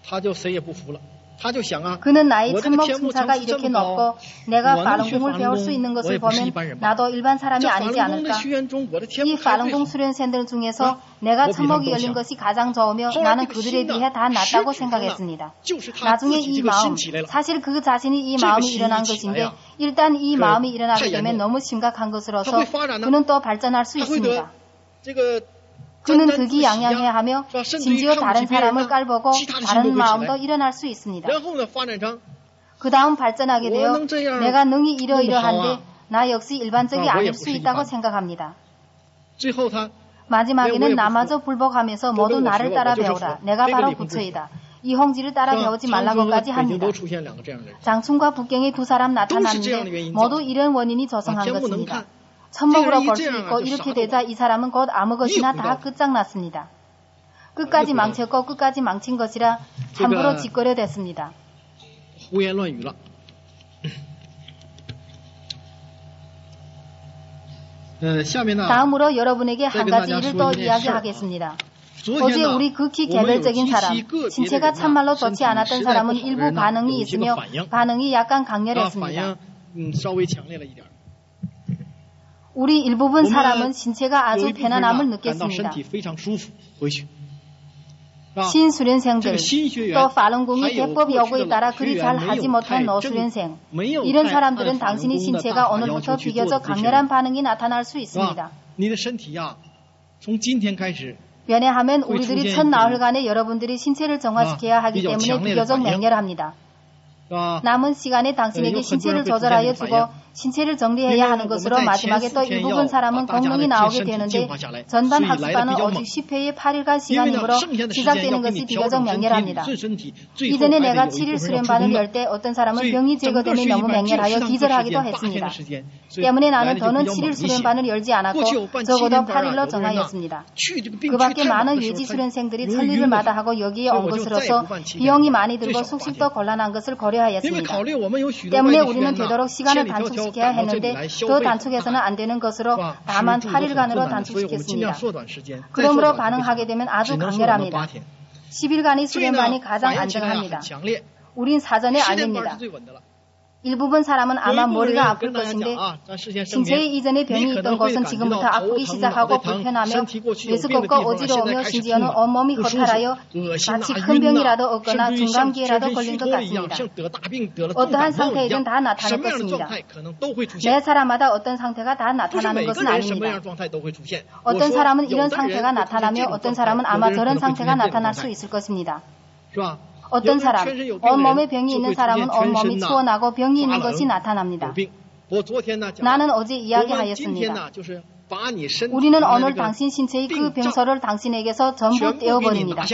그는 나의 천목 층차가 이렇게 높고 내가 팔롱궁을 배울 수 있는 것을 보면 나도 일반 사람이 아니지 않을까. 이 팔롱궁 수련생들 중에서 내가 천목이 열린 것이 가장 좋으며 나는 그들에 비해 다 낫다고 생각했습니다. 나중에 이 마음, 사실 그 자신이 이 마음이 일어난 것인데 일단 이 마음이 일어나게 되면 너무 심각한 것으로서 그는 또 발전할 수 있습니다. 그는 득이양양해야 하며 심지어 다른 사람을 깔보고 다른 마음도 일어날 수 있습니다. 그 다음 발전하게 되어 내가 능히 이러이러한데 나 역시 일반적이 아닐 수 있다고 생각합니다. 마지막에는 나마저 불복하면서 모두 나를 따라 배우라. 내가 바로 부처이다. 이 홍지를 따라 배우지 말라고까지 합니다. 장춘과 북경의 두 사람 나타났는데 모두 이런 원인이 조성한 것입니다. 천목으로 걸 수 있고 이렇게 되자 이 사람은 곧 아무 것이나 다 끝장났습니다. 끝까지 망쳤고 끝까지 망친 것이라 함부로 짓거려 댔습니다. 다음으로 여러분에게 한 가지 일을 또 이야기하겠습니다. 어제 우리 극히 개별적인 사람, 신체가 참말로 좋지 않았던 사람은 일부 반응이 있으며 반응이 약간 강렬했습니다. 우리 일부분 사람은 신체가 아주 편안함을 느꼈습니다. 신수련생들, 또 파룬궁이 대법 요구에 따라 그리 잘 하지 못한 노수련생, 이런 사람들은 당신의 신체가 오늘부터 비교적 강렬한 반응이 나타날 수 있습니다. 왜냐하면 우리들이 첫 나흘간에 여러분들이 신체를 정화시켜야 하기 때문에 비교적 맹렬합니다. 남은 시간에 당신에게 신체를 조절하여 주고 신체를 정리해야 하는 것으로 마지막에 또 일부분 사람은 공문이 나오게 되는데 전반 학습반은 오직 십 회의 팔 일간 시간이므로 시작되는 것이 비교적 맹렬합니다. 이전에 내가 칠 일 수련반을 열 때 어떤 사람은 병이 제거됨에 너무 맹렬하여 기절하기도 했습니다. 때문에 나는 더는 칠 일 수련반을 열지 않았고 적어도 팔 일로 정하였습니다. 그 밖에 많은 예지 수련생들이 천리를 마다하고 여기에 온 것으로서 비용이 많이 들고 숙식도 곤란한 것을 고려하였습니다. 때문에 우리는 되도록 시간을 단축 시켜야 했는데 더 단축해서는 안 되는 것으로 다만 팔 일간으로 단축시켰습니다. 그러므로 반응하게 되면 아주 강렬합니다. 십 일간의 수련반이 가장 안정합니다. 우린 사전에 알립니다. 일부분 사람은 아마 머리가 아플 것인데 신체에 이전에 병이 있던 것은 지금부터 아프기 시작하고 불편하며 메스껍고 어지러우며 심지어는 온몸이 허탈하여 마치 큰 병이라도 얻거나 중감기에라도 걸린 것 같습니다. 어떠한 상태이든 다 나타날 것입니다. 매 사람마다 어떤 상태가 다 나타나는 것은 아닙니다. 어떤 사람은 이런 상태가 나타나며 어떤 사람은 아마 저런 상태가 나타날 수 있을 것입니다. 어떤 사람, 온몸에 병이 있는 사람은 온몸이 추워나고 병이 있는 것이 나타납니다. 나는 어제 이야기하였습니다. 우리는 오늘 당신 신체의 그 병소를 당신에게서 전부 떼어버립니다.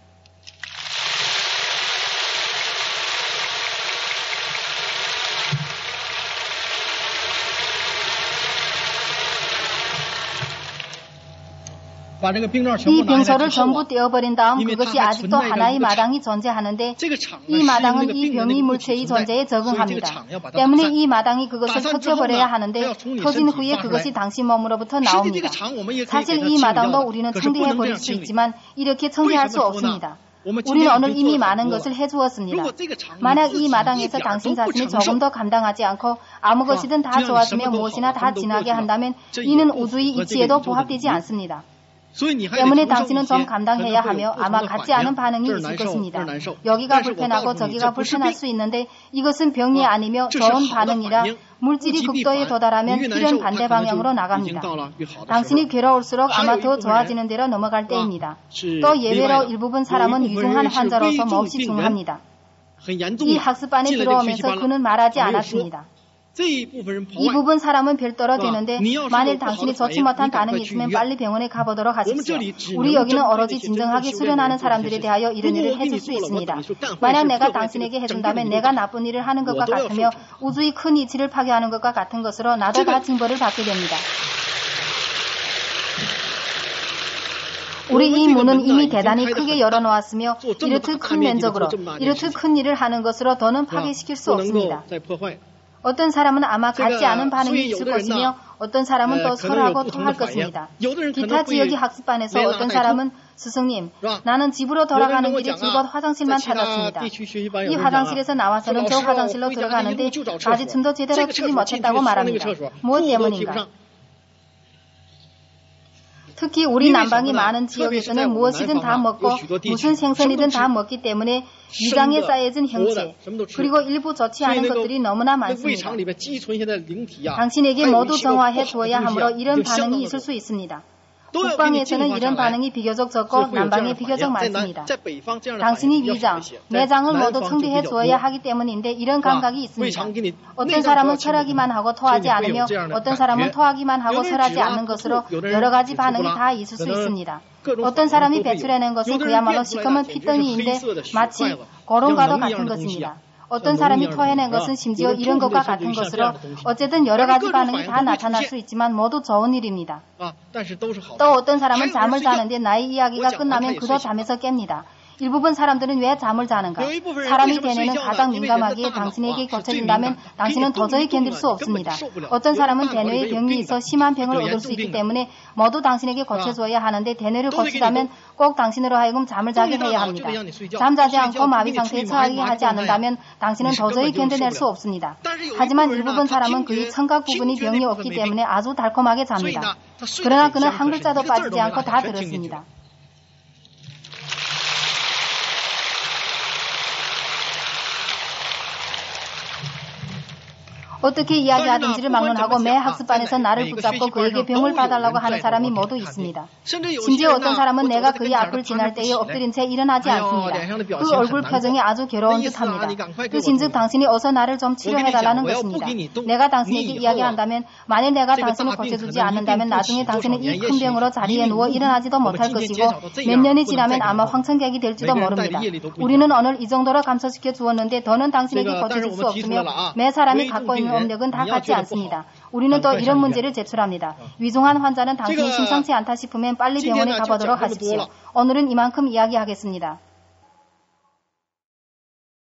이 병소를 전부 떼어버린 다음 그것이 아직도 하나의 마당이 존재하는데 이 마당은 이 병의 물체의 존재에 적응합니다. 때문에 이 마당이 그것을 터쳐버려야 하는데 터진 후에 그것이 당신 몸으로부터 나옵니다. 사실 이 마당도 우리는 청대해버릴 수 있지만 이렇게 청대할 수 없습니다. 우리는 오늘 이미 많은 것을 해주었습니다. 만약 이 마당에서 당신 자신이 조금 더 감당하지 않고 아무 것이든 다 좋아지며 무엇이나 다 지나게 한다면 이는 우주의 이치에도 부합되지 않습니다. 때문에 당신은 좀 감당해야 하며 아마 같지 않은 반응이 있을 것입니다. 여기가 불편하고 저기가 불편할 수 있는데 이것은 병이 아니며 좋은 반응이라 물질이 극도에 도달하면 필연 반대 방향으로 나갑니다. 당신이 괴로울수록 아마 더 좋아지는 데로 넘어갈 때입니다. 또 예외로 일부분 사람은 위중한 환자로서 몹시 중합니다. 이 학습반에 들어오면서 그는 말하지 않았습니다. 이 부분 사람은 별도로 되는데 만일 당신이 좋지 못한 반응이 있으면 빨리 병원에 가보도록 하십시오. 우리 여기는 오로지 진정하게 수련하는 사람들에 대하여 이런 일을 해줄 수 있습니다. 만약 내가 당신에게 해준다면 내가 나쁜 일을 하는 것과 같으며 우주의 큰 이치를 파괴하는 것과 같은 것으로 나도 다 징벌을 받게 됩니다. 우리 이 문은 이미 대단히 크게 열어놓았으며 이렇듯 큰 면적으로 이렇듯 큰 일을 하는 것으로 더는 파괴시킬 수 없습니다. 어떤 사람은 아마 같지 않은 반응이 있을 것이며 어떤 사람은 또 설하고 통할 것입니다. 기타 지역의 학습반에서 어떤 사람은 스승님, 나는 집으로 돌아가는 길에 줄곧 화장실만 찾았습니다. 이 화장실에서 나와서는 저 화장실로 들어가는데 바지춤도 제대로 추지 못했다고 말합니다. 무엇 때문인가? 특히 우리 남방이 많은 지역에서는 무엇이든 다 먹고 무슨 생선이든 다 먹기 때문에 위장에 쌓여진 형체 그리고 일부 좋지 않은 것들이 너무나 많습니다. 당신에게 모두 정화해 주어야 하므로 이런 반응이 있을 수 있습니다. 북방에서는 이런 반응이 비교적 적고 남방에 비교적 많습니다. 당신이 위장, 내장을 모두 청대해 주어야 하기 때문인데 이런 감각이 있습니다. 어떤 사람은 설하기만 하고 토하지 않으며 어떤 사람은 토하기만 하고 설하지 않는 것으로 여러 가지 반응이 다 있을 수 있습니다. 어떤 사람이 배출해낸 것은 그야말로 시커먼 피덩이인데 마치 고론과도 같은 것입니다. 어떤 사람이 토해낸 것은 심지어 이런 것과 같은 것으로 어쨌든 여러 가지 반응이 다 나타날 수 있지만 모두 좋은 일입니다. 또 어떤 사람은 잠을 자는데 나의 이야기가 끝나면 그도 잠에서 깹니다. 일부분 사람들은 왜 잠을 자는가? 사람이 대뇌는 가장 민감하기에 당신에게 겹쳐진다면 당신은 도저히 견딜 수 없습니다. 어떤 사람은 대뇌에 병이 있어 심한 병을 얻을 수 있기 때문에 모두 당신에게 고쳐줘야 하는데 대뇌를 고치자면 꼭 당신으로 하여금 잠을 자게 해야 합니다. 잠자지 않고 마비 상태에 처하게 하지 않는다면 당신은 도저히 견뎌낼 수 없습니다. 하지만 일부분 사람은 그의 청각 부분이 병이 없기 때문에 아주 달콤하게 잡니다. 그러나 그는 한 글자도 빠지지 않고 다 들었습니다. 어떻게 이야기하든지를 막론하고 매 학습반에서 나를 붙잡고 그에게 병을 봐달라고 하는 사람이 모두 있습니다. 심지어 어떤 사람은 내가 그의 앞을 지날 때에 엎드린 채 일어나지 않습니다. 그 얼굴 표정이 아주 괴로운 듯합니다. 그신즉 당신이 어서 나를 좀 치료해달라는 것입니다. 내가 당신에게 이야기한다면 만일 내가 당신을 고쳐주지 않는다면 나중에 당신은 이 큰 병으로 자리에 누워 일어나지도 못할 것이고 몇 년이 지나면 아마 황천객이 될지도 모릅니다. 우리는 오늘 이 정도로 감소시켜 주었는데 더는 당신에게 고쳐줄 수 없으며 매 사람이 갖고 있는 업력은 다 같지 않습니다. 우리는 또 이런 문제를 제출합니다. 위중한 환자는 당신이 심상치 않다 싶으면 빨리 병원에 가보도록 하십시오. 오늘은 이만큼 이야기하겠습니다.